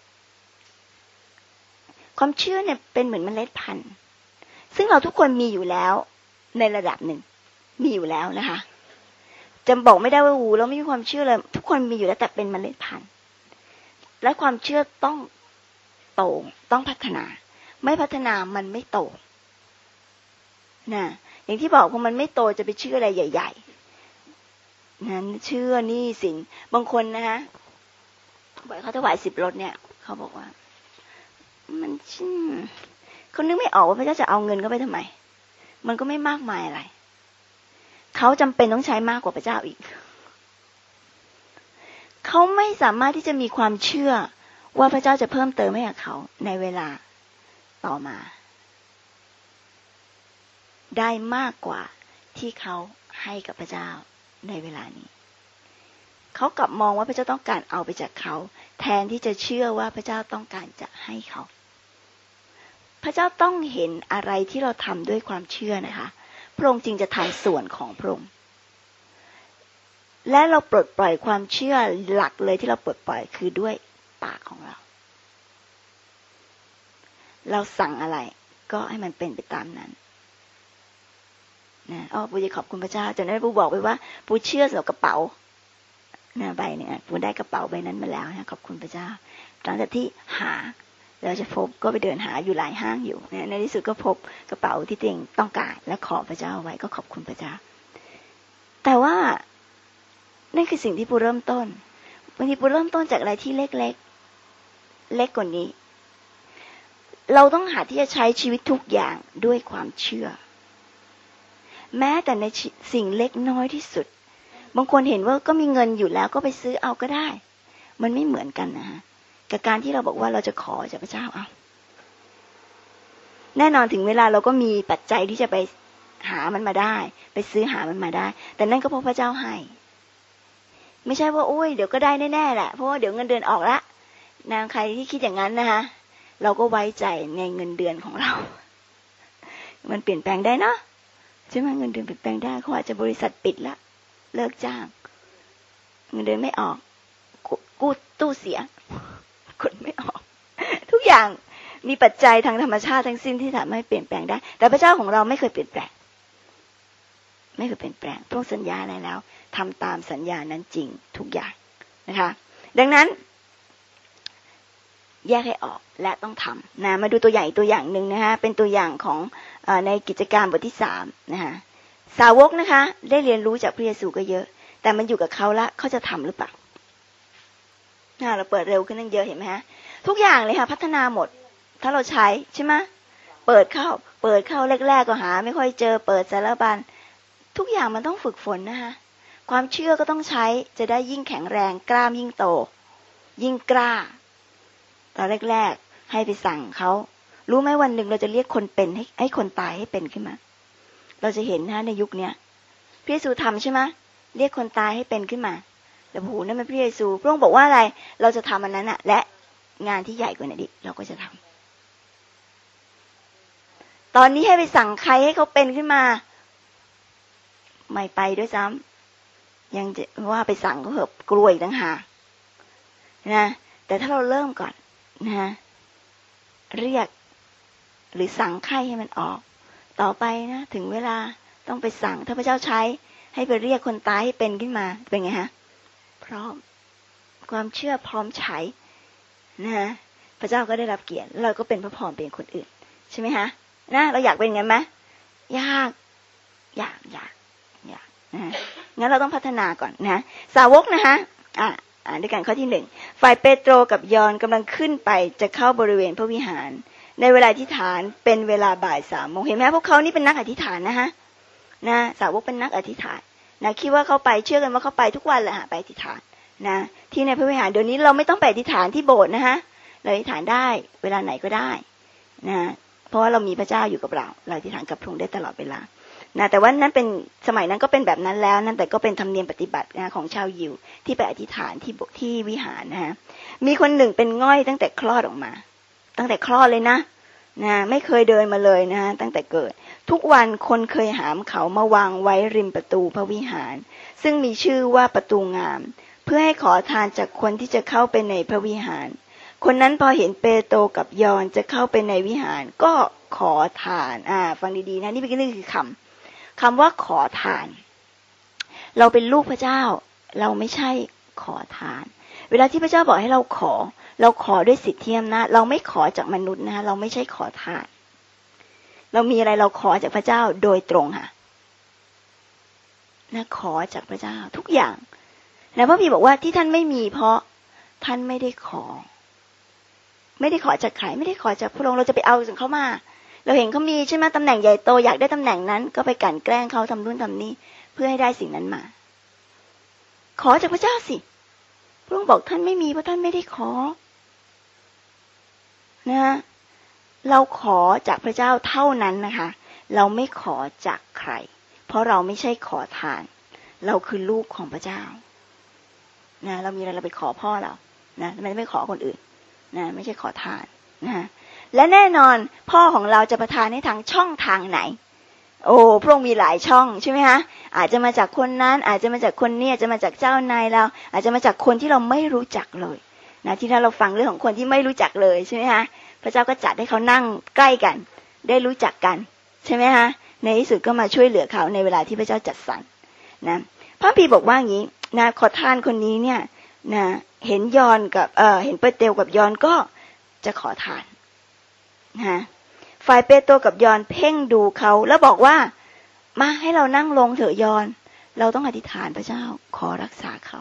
ความเชื่อเนี่ยเป็นเหมือนเมล็ดพันธุ์ซึ่งเราทุกคนมีอยู่แล้วในระดับหนึ่งมีอยู่แล้วนะคะจะบอกไม่ได้ว่าเราไม่มีความเชื่อเลยทุกคนมีอยู่แล้วแต่เป็นเมล็ดพันธุ์และความเชื่อต้องโตต้องพัฒนาไม่พัฒนามันไม่โตนะอย่างที่บอกพอมันไม่โตจะไปเชื่ออะไรใหญ่ๆนั้นเชื่อนี่สินบางคนนะคะบอกเขาถวาย10 รถเนี่ยเขาบอกว่ามันเขานึกไม่ออกว่าพระเจ้าจะเอาเงินเขาไปทำไมมันก็ไม่มากมายอะไรเขาจำเป็นต้องใช้มากกว่าพระเจ้าอีกเขาไม่สามารถที่จะมีความเชื่อว่าพระเจ้าจะเพิ่มเติมให้กับเขาในเวลาต่อมาได้มากกว่าที่เขาให้กับพระเจ้าในเวลานี้เขากลับมองว่าพระเจ้าต้องการเอาไปจากเขาแทนที่จะเชื่อว่าพระเจ้าต้องการจะให้เขาพระเจ้าต้องเห็นอะไรที่เราทำด้วยความเชื่อนะคะพระองค์จึงจะทำส่วนของพระองค์และเราปลดปล่อยความเชื่อหลักเลยที่เราปลดปล่อยคือด้วยปากของเราสั่งอะไรก็ให้มันเป็นไปตามนั้นนะปูจะขอบคุณพระเจ้าจนได้ปูบอกไปว่าปูเชื่อสำหรับกระเป๋านะใบหนึ่งปูได้กระเป๋าใบนั้นมาแล้วนะขอบคุณพระเจ้าหลังจากที่หาเราจะพบก็ไปเดินหาอยู่หลายห้างอยู่ในที่สุดก็พบกระเป๋าที่ตัวเองต้องการและขอพระเจ้าไว้ก็ขอบคุณพระเจ้าแต่ว่านั่นคือสิ่งที่ปูเริ่มต้นบางทีปูเริ่มต้นจากอะไรที่เล็กเล็กกว่านี้เราต้องหาที่จะใช้ชีวิตทุกอย่างด้วยความเชื่อแม้แต่ในสิ่งเล็กน้อยที่สุดบางคนเห็นว่าก็มีเงินอยู่แล้วก็ไปซื้อเอาก็ได้มันไม่เหมือนกันนะฮะกับการที่เราบอกว่าเราจะขอจากพระเจ้าเอาแน่นอนถึงเวลาเราก็มีปัจจัยที่จะไปหามันมาได้ไปซื้อหามันมาได้แต่นั่นก็เพราะพระเจ้าให้ไม่ใช่ว่าโอ้ยเดี๋ยวก็ได้แน่ๆแหละเพราะว่าเดี๋ยวเงินเดือนออกละนางใครที่คิดอย่างนั้นนะคะเราก็ไว้ใจในเงินเดือนของเรามันเปลี่ยนแปลงได้เนาะใช่ไหมเงินเดือนเปลี่ยนแปลงได้เขาอาจจะบริษัทปิดละเลิกจ้างเงินเดือนไม่ออกกู้ตู้เสียกดไม่ออกทุกอย่างมีปัจจัยทางธรรมชาติทั้งสิ้นที่ทำให้เปลี่ยนแปลงได้แต่พระเจ้าของเราไม่เคยเปลี่ยนแปลงไม่เคยเปลี่ยนแปลงพระองค์สัญญาอะไรแล้วทำตามสัญญานั้นจริงทุกอย่างนะคะดังนั้นแยกให้ออกและต้องทำนะมาดูตัวอย่างอีกตัวอย่างหนึ่งนะคะเป็นตัวอย่างของในกิจการบทที่3นะคะสาวกนะคะได้เรียนรู้จากพระเยซูก็เยอะแต่มันอยู่กับเขาละเขาจะทำหรือเปล่าเราเปิดเร็วขึ้นตั้งเยอะเห็นไหมฮะทุกอย่างเลยค่ะพัฒนาหมดถ้าเราใช้ใช่ไหมเปิดเข้าแรกๆก็หาไม่ค่อยเจอเปิดสารบัญทุกอย่างมันต้องฝึกฝนนะคะความเชื่อก็ต้องใช้จะได้ยิ่งแข็งแรงกล้ามยิ่งโตยิ่งกล้าตอนแรกๆให้ไปสั่งเขารู้ไหมวันหนึ่งเราจะเรียกคนเป็นให้คนตายให้เป็นขึ้นมาเราจะเห็นนะในยุคนี้พระเยซูทำใช่ไหมเรียกคนตายให้เป็นขึ้นมาแต่โหนั่นเป็นพระเยซูพระองค์บอกว่าอะไรเราจะทำอันนั้นอะและงานที่ใหญ่กว่านั้นอีกเราก็จะทำตอนนี้ให้ไปสั่งใครให้เขาเป็นขึ้นมาไม่ไปด้วยซ้ำยังจะว่าไปสั่งเขาเหอะกลัวอีกต่างหากนะแต่ถ้าเราเริ่มก่อนนะเรียกหรือสั่งไข้ให้มันออกต่อไปนะถึงเวลาต้องไปสั่งถ้าพระเจ้าใช้ให้ไปเรียกคนตายให้เป็นขึ้นมาเป็นไงฮะพร้อมความเชื่อพร้อมใช้นะพระเจ้าก็ได้รับเกียรติเราก็เป็นพระพรเป็นคนอื่นใช่ไหมฮะนะเราอยากเป็นงั้นไหมยากนะงั้นเราต้องพัฒนาก่อนนะสาวกนะคะด้วยกันข้อที่1ฝ่ายเปโตรกับยอห์นกำลังขึ้นไปจะเข้าบริเวณพระวิหารในเวลาอธิษฐานเป็นเวลาบ่าย 3 โมงเห็นไหมพวกเขานี่เป็นนักอธิษฐานนะฮะนะสาวกเป็นนักอธิษฐานนะคิดว่าเขาไปเชื่อกันว่าเขาไปทุกวันแหละไปอธิษฐานนะที่ในพระวิหารเดี๋ยวนี้เราไม่ต้องไปอธิษฐานที่โบสถ์นะฮะเราอธิษฐานได้เวลาไหนก็ได้นะเพราะว่าเรามีพระเจ้าอยู่กับเราอธิษฐานกับพระองค์ได้ตลอดเวลานะแต่ว่านั้นเป็นสมัยนั้นก็เป็นแบบนั้นแล้วนั่นแต่ก็เป็นธรรมเนียมปฏิบัตินะของชาวยิวที่ไปอธิษฐานที่วิหารนะฮะมีคนหนึ่งเป็นง่อยตั้งแต่คลอดออกมาตั้งแต่คลอดเลยนะไม่เคยเดินมาเลยนะตั้งแต่เกิดทุกวันคนเคยหามเขามาวางไว้ริมประตูพระวิหารซึ่งมีชื่อว่าประตูงามเพื่อให้ขอทานจากคนที่จะเข้าไปในพระวิหารคนนั้นพอเห็นเปโตรกับยอห์นจะเข้าไปในวิหารก็ขอทานฟังดีๆนะนี่คือคำว่าขอทานเราเป็นลูกพระเจ้าเราไม่ใช่ขอทานเวลาที่พระเจ้าบอกให้เราขอด้วยสิทธิอำนาจเราไม่ขอจากมนุษย์นะเราไม่ใช่ขอทานเรามีอะไรเราขอจากพระเจ้าโดยตรงค่ะนะขอจากพระเจ้าทุกอย่างนะพระบิดาบอกว่าที่ท่านไม่มีเพราะท่านไม่ได้ขอจากใครไม่ได้ขอจากพระองค์เราจะไปเอาจากเขามาเราเห็นเขามีใช่ไหมตำแหน่งใหญ่โตอยากได้ตำแหน่งนั้นก็ไปกลั่นแกล้งเขาทำนู่นทำนี่เพื่อให้ได้สิ่งนั้นมาขอจากพระเจ้าสิพระองค์บอกท่านไม่มีเพราะท่านไม่ได้ขอนะเราขอจากพระเจ้าเท่านั้นนะคะเราไม่ขอจากใครเพราะเราไม่ใช่ขอทานเราคือลูกของพระเจ้านะเรามีอะไรเราไปขอพ่อเรานะทำไมไม่ขอคนอื่นนะไม่ใช่ขอทานนะและแน่นอนพ่อของเราจะประทานให้ทางช่องทางไหนโอ้พระองค์มีหลายช่องใช่ไหมคะอาจจะมาจากคนนั้นอาจจะมาจากคนนี้อาจจะมาจากเจ้านายเราอาจจะมาจากคนที่เราไม่รู้จักเลยนะที่ถ้าเราฟังเรื่องของคนที่ไม่รู้จักเลยใช่ไหมคะพระเจ้าก็จัดให้เขานั่งใกล้กันได้รู้จักกันใช่ไหมคะในที่สุดก็มาช่วยเหลือเขาในเวลาที่พระเจ้าจัดสรรนะพระพีบอกว่าอย่างนี้นะขอทานคนนี้เนี่ยนะเห็นยอนกับเห็นเปโตรกับยอนก็จะขอทานนะฝ่ายเปโตรกับยอนเพ่งดูเขาแล้วบอกว่ามาให้เรานั่งลงเถอะยอนเราต้องอธิษฐานพระเจ้าขอรักษาเขา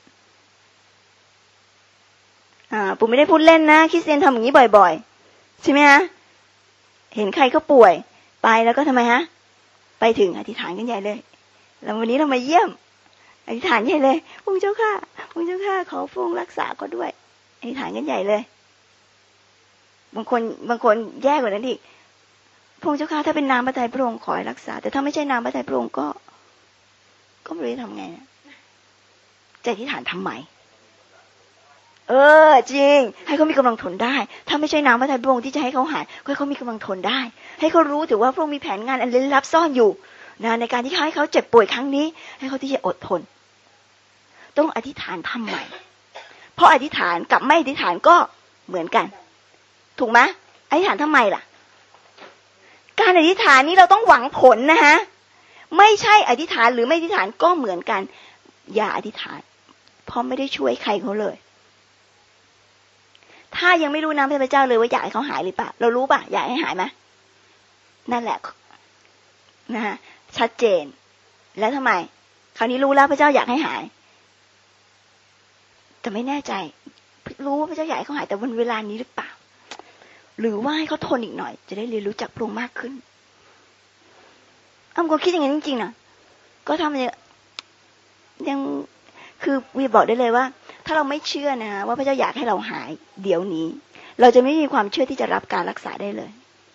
ปู่ไม่ได้พูดเล่นนะคริสเตียนทำอย่างนี้บ่อยๆใช่ไหมฮะเห็นใครเขาป่วยไปแล้วก็ทำไมฮะไปถึงอธิษฐานกันใหญ่เลยแล้ววันนี้เรามาเยี่ยมอธิษฐานใหญ่เลยพระเจ้าค่ะพระเจ้าค่ะขอพระองค์รักษาเขาด้วยอธิษฐานกันใหญ่เลยบางคนแย่กว่านั้นอีกพระเจ้าค่ะถ้าเป็นนามพระทัยพระองค์ขอให้รักษาแต่ถ้าไม่ใช่นามพระทัยพระองค์ก็ไม่รู้จะทำไงนะจะอธิษฐานทำไมจริงให้เขามีกำลังทนได้ถ้าไม่ใช่นามพระทัยพระองค์ที่จะให้เขาหายก็ให้เขามีกำลังทนได้ให้เขารู้ถือว่าพระองค์มีแผนงานอันลึกลับซ่อนอยู่นะในการที่ให้เขาเจ็บป่วยครั้งนี้ให้เขาที่จะอดทนต้องอธิษฐานทำไมเพราะอธิษฐานกับไม่อธิษฐานก็เหมือนกันถูกไหมอธิษฐานทำไมล่ะการอธิษฐานนี้เราต้องหวังผลนะฮะไม่ใช่อธิษฐานหรือไม่อธิษฐานก็เหมือนกันอย่าอธิษฐานเพราะไม่ได้ช่วยใครเขาเลยถ้ายังไม่รู้นามพระเจ้าเลยว่าอยากให้เขาหายหรือเปล่าเรารู้ป่ะอยากให้หายไหมนั่นแหละนะฮะชัดเจนแล้วทำไมคราวนี้รู้แล้วพระเจ้าอยากให้หายแต่ไม่แน่ใจรู้ว่าพระเจ้าอยากให้เขาหายแต่วันเวลานี้หรือเปล่าหรือว่าให้เขาทนอีกหน่อยจะได้เรียนรู้จักพระองค์มากขึ้นก็คิดอย่างนั้นจริงๆนะก็ทำยังคือวีบอกได้เลยว่าถ้าเราไม่เชื่อนะว่าพระเจ้าอยากให้เราหายเดี๋ยวนี้เราจะไม่มีความเชื่อที่จะรับการรักษาได้เลย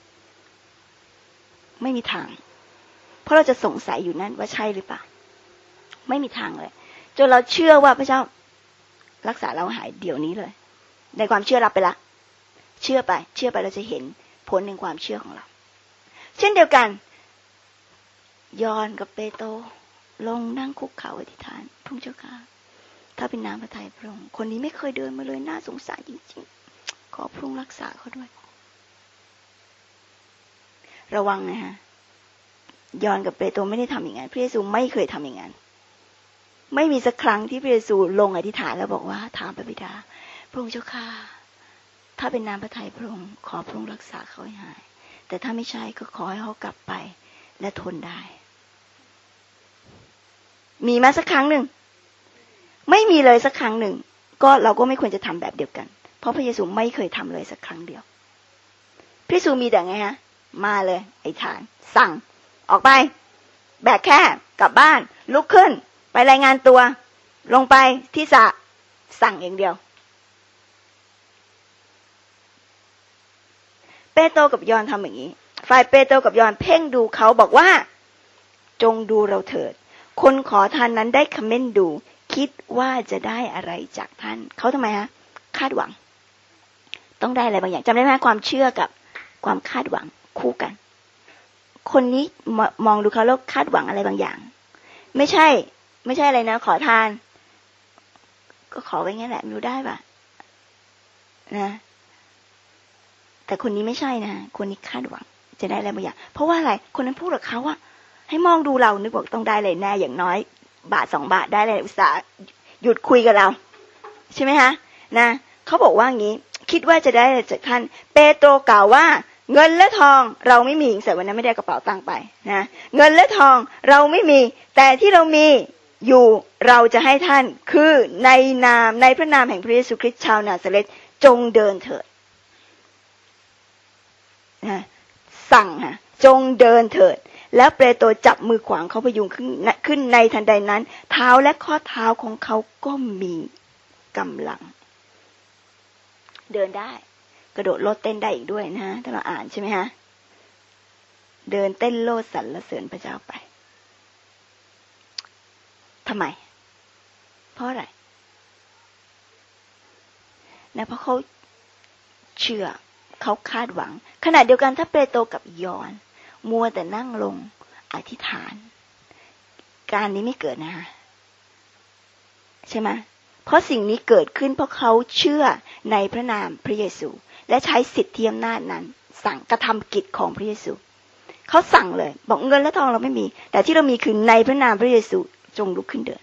ไม่มีทางเพราะเราจะสงสัยอยู่นั่นว่าใช่หรือเปล่าไม่มีทางเลยจนเราเชื่อว่าพระเจ้ารักษาเราหายเดี๋ยวนี้เลยในความเชื่อรับไปละเชื่อไปเราจะเห็นผลในความเชื่อของเราเช่นเดียวกันยอนกับเปโตรลงนั่งคุกเข่าอธิษฐานพระเจ้าค่ะถ้าเป็นน้ำพระทัยพระองค์คนนี้ไม่เคยเดินมาเลยน่าสงสารจริงๆขอพระองค์รักษาเขาด้วยระวังนะฮะยอนกับเปโตรไม่ได้ทำอย่างนั้นพระเยซูไม่เคยทำอย่างนั้นไม่มีสักครั้งที่พระเยซูลงอธิษฐานแล้วบอกว่าถามพระบิดาพระองค์เจ้าค่ะถ้าเป็นน้ำพระทัยพระองค์ขอพระองค์รักษาเขาให้หายแต่ถ้าไม่ใช่ก็ขอให้เขากลับไปและทนได้มีมาสักครั้งหนึ่งไม่มีเลยสักครั้งหนึ่งก็เราก็ไม่ควรจะทำแบบเดียวกันเพราะพระเยซูไม่เคยทำเลยสักครั้งเดียวพระเยซูมีแต่ไงฮะมาเลยไอ้ฐานสั่งออกไปแบกแค่กลับบ้านลุกขึ้นไปรายงานตัวลงไปที่สระสั่งอย่างเดียวเปโตรกับยอนทำอย่างนี้ฝ่ายเปโตรกับยอนเพ่งดูเขาบอกว่าจงดูเราเถิดคนขอทานนั้นได้คอมเมนต์ดูคิดว่าจะได้อะไรจากท่านเขาทำไมฮะคาดหวังต้องได้อะไรบางอย่างจำได้ไหมความเชื่อกับความคาดหวังคู่กันคนนี้มองดูเขาแล้วคาดหวังอะไรบางอย่างไม่ใช่อะไรนะขอทานก็ขอไว้งั้นแหละไม่รู้ได้ป่ะนะแต่คนนี้ไม่ใช่นะคนนี้คาดหวังจะได้อะไรบางอย่างเพราะว่าอะไรคนนั้นพูดกับเขาว่าให้มองดูเรานึกว่าต้องได้เลยแน่อย่างน้อยบาท2 บาทได้เลยอุตส่าห์หยุดคุยกับเราใช่ไหมฮะนะเขาบอกว่างี้คิดว่าจะได้จากท่านเปโตรกล่าวว่าเงินและทองเราไม่มีแต่วันนั้นไม่ได้กระเป๋าตังค์ไปนะเงินและทองเราไม่มีแต่ที่เรามีอยู่เราจะให้ท่านคือในพระนามแห่งพระเยซูคริสต์ชาวนาซาเรตจงเดินเถิดนะสั่งฮะจงเดินเถิดแล้วเปโตรจับมือขวางเขาพยุงขึ้นในทันใดนั้นเท้าและข้อเท้าของเขาก็มีกำลังเดินได้กระโดดโลดเต้นได้อีกด้วยนะถ้าเราอ่านใช่ไหมฮะเดินเต้นโลดสรรเสริญพระเจ้าไปทำไมเพราะอะไรนะเพราะเขาเชื่อเขาคาดหวังขณะเดียวกันถ้าเปโตรกับยอห์นมัวแต่นั่งลงอธิษฐานการนี้ไม่เกิดนะใช่ไหมเพราะสิ่งนี้เกิดขึ้นเพราะเขาเชื่อในพระนามพระเยซูและใช้สิทธิอำนาจนั้นสั่งกระทำกิจของพระเยซูเขาสั่งเลยบอกเงินและทองเราไม่มีแต่ที่เรามีคือในพระนามพระเยซูจงลุกขึ้นเดิน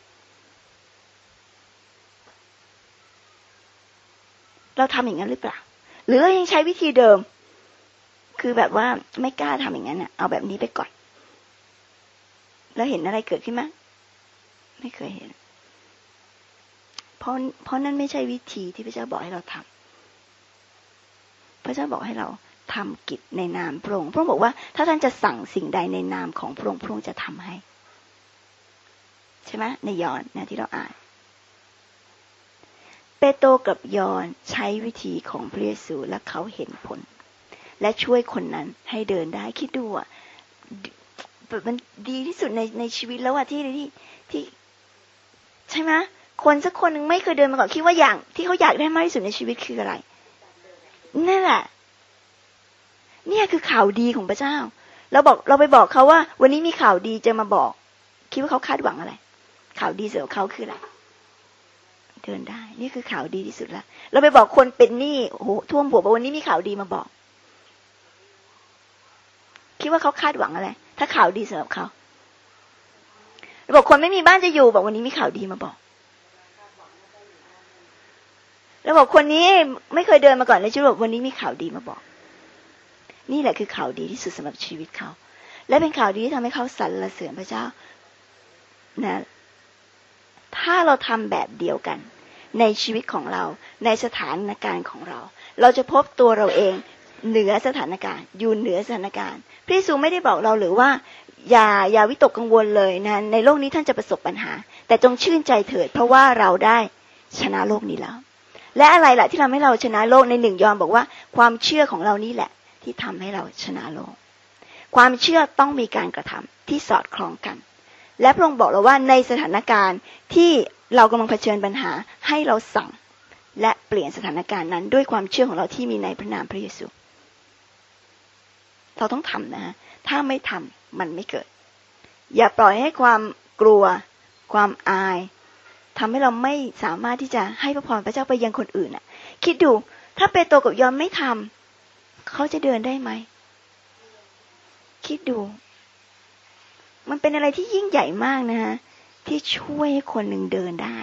เราทำอย่างนั้นหรือเปล่าหรือยังใช้วิธีเดิมคือแบบว่าไม่กล้าทำอย่างนั้นเอาแบบนี้ไปก่อนแล้วเห็นอะไรเกิดขึ้นไหมไม่เคยเห็นเพราะนั่นไม่ใช่วิธีที่พระเจ้าบอกให้เราทำพระเจ้าบอกให้เราทำกิจในนามพระองค์พระองค์บอกว่าถ้าท่านจะสั่งสิ่งใดในนามของพระองค์พระองค์จะทำให้ใช่ไหมในยอห์นนะที่เราอ่านเปโตรกับยอห์นใช้วิธีของพระเยซูและเขาเห็นผลและช่วยคนนั้นให้เดินได้คิดดูมันดีที่สุดในชีวิตแล้วที่ใช่ไหมคนสักคนหนึ่งไม่เคยเดินมาก่อนคิดว่าอย่างที่เขาอยากได้มากที่สุดในชีวิตคืออะไรนั่นแหละเนี่ยคือข่าวดีของพระเจ้าเราไปบอกเขาว่าวันนี้มีข่าวดีจะมาบอกคิดว่าเขาคาดหวังอะไรข่าวดีสำหรับเขาคืออะไรเดินได้นี่คือข่าวดีที่สุดแล้วเราไปบอกคนเป็นหนี้โอ้โหท่วมหัวบอกวันนี้มีข่าวดีมาบอกคิดว่าเขาคาดหวังอะไรถ้าข่าวดีสำหรับเขาเราบอกคนไม่มีบ้านจะอยู่บอกวันนี้มีข่าวดีมาบอกเราบอกคนนี้ไม่เคยเดินมาก่อนในชีวิตบอกวันนี้มีข่าวดีมาบอกนี่แหละคือข่าวดีที่สุดสำหรับชีวิตเขาและเป็นข่าวดีที่ทำให้เขาสรรเสริญพระเจ้านะถ้าเราทำแบบเดียวกันในชีวิตของเราในสถานการณ์ของเราจะพบตัวเราเองเหนือสถานการณ์อยู่เหนือสถานการณ์พระเยซูไม่ได้บอกเราหรือว่าอย่าวิตกกังวลเลยนะในโลกนี้ท่านจะประสบปัญหาแต่จงชื่นใจเถิดเพราะว่าเราได้ชนะโลกนี้แล้วและอะไรล่ะที่ทำให้เราชนะโลกใน1 ยอห์นบอกว่าความเชื่อของเรานี่แหละที่ทำให้เราชนะโลกความเชื่อต้องมีการกระทำที่สอดคล้องกันและพระองค์บอกเราว่าในสถานการณ์ที่เรากำลังเผชิญปัญหาให้เราสั่งและเปลี่ยนสถานการณ์นั้นด้วยความเชื่อของเราที่มีในพระนามพระเยซูเราต้องทำนะถ้าไม่ทำมันไม่เกิดอย่าปล่อยให้ความกลัวความอายทำให้เราไม่สามารถที่จะให้พระพรพระเจ้าไปยังคนอื่นคิดดูถ้าเปโตรกับยอห์นไม่ทำเขาจะเดินได้ไหมคิดดูมันเป็นอะไรที่ยิ่งใหญ่มากนะฮะที่ช่วยให้คนหนึ่งเดินได้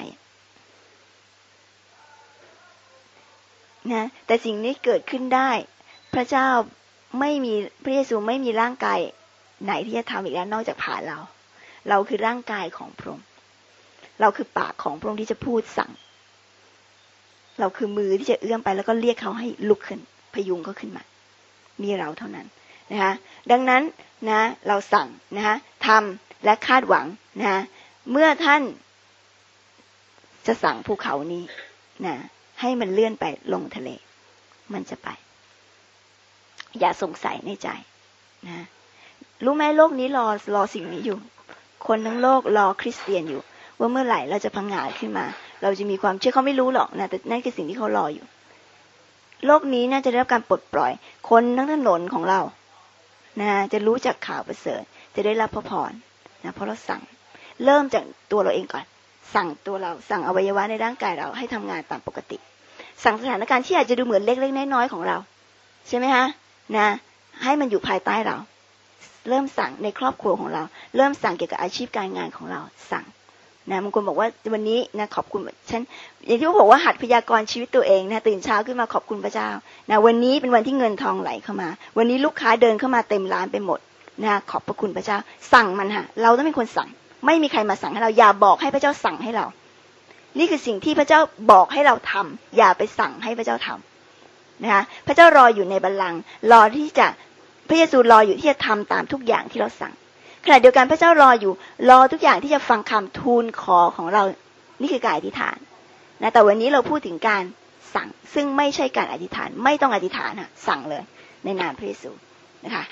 นะแต่สิ่งนี้เกิดขึ้นได้พระเจ้าไม่มีพระเยซูไม่มีร่างกายไหนที่จะทำอีกแล้วนอกจากผ่านเราคือร่างกายของพระองค์เราคือปากของพระองค์ที่จะพูดสั่งเราคือมือที่จะเอื้อมไปแล้วก็เรียกเขาให้ลุกขึ้นพยุงเขาขึ้นมามีเราเท่านั้นนะคะดังนั้นนะเราสั่งนะคะทำและคาดหวังนะเมื่อท่านจะสั่งภูเขานี้นะให้มันเลื่อนไปลงทะเลมันจะไปอย่าสงสัยในใจนะรู้ไหมโลกนี้รอสิ่งนี้อยู่คนทั้งโลกรอคริสเตียนอยู่ว่าเมื่อไหร่เราจะพังงาดขึ้นมาเราจะมีความเชื่อเขาไม่รู้หรอกนะแต่นั่นคือสิ่งที่เขารออยู่โลกนี้น่าจะได้รับการปลดปล่อยคนทั้งถนนของเรานะจะรู้จักข่าวประเสริฐจะได้รับพระพรนะเพราะเราสั่งเริ่มจากตัวเราเองก่อนสั่งตัวเราสั่งอวัยวะในร่างกายเราให้ทำงานตามปกติสั่งสถานการณ์ที่อาจจะดูเหมือนเล็กๆน้อยๆของเราใช่ไหมคะนะให้มันอยู่ภายใต้เราเริ่มสั่งในครอบครัวของเราเริ่มสั่งเกี่ยวกับอาชีพการงานของเราสั่งนะบางคนบอกว่าวันนี้นะขอบคุณฉันอย่างที่เขาบอกว่าหัดพยากรณ์ชีวิตตัวเองนะตื่นเช้าขึ้นมาขอบคุณพระเจ้านะวันนี้เป็นวันที่เงินทองไหลเข้ามาวันนี้ลูกค้าเดินเข้ามาเต็มร้านไปหมดนะขอบพระคุณพระเจ้าสั่งมันค่ะเราต้องเป็นคนสั่งไม่มีใครมาสั่งให้เราอย่าบอกให้พระเจ้าสั่งให้เรานี่คือสิ่งที่พระเจ้าบอกให้เราทำอย่าไปสั่งให้พระเจ้าทำนะคะพระเจ้ารออยู่ในบัลลังก์รอที่จะพระเยซูรออยู่ที่จะทำตามทุกอย่างที่เราสั่งขณะเดียวกันพระเจ้ารออยู่รอทุกอย่างที่จะฟังคำทูลขอของเรานี่คือการอธิษฐานนะแต่วันนี้เราพูดถึงการสั่งซึ่งไม่ใช่การอธิษฐานไม่ต้องอธิษฐานสั่งเลยในนามพระเยซูนะคะ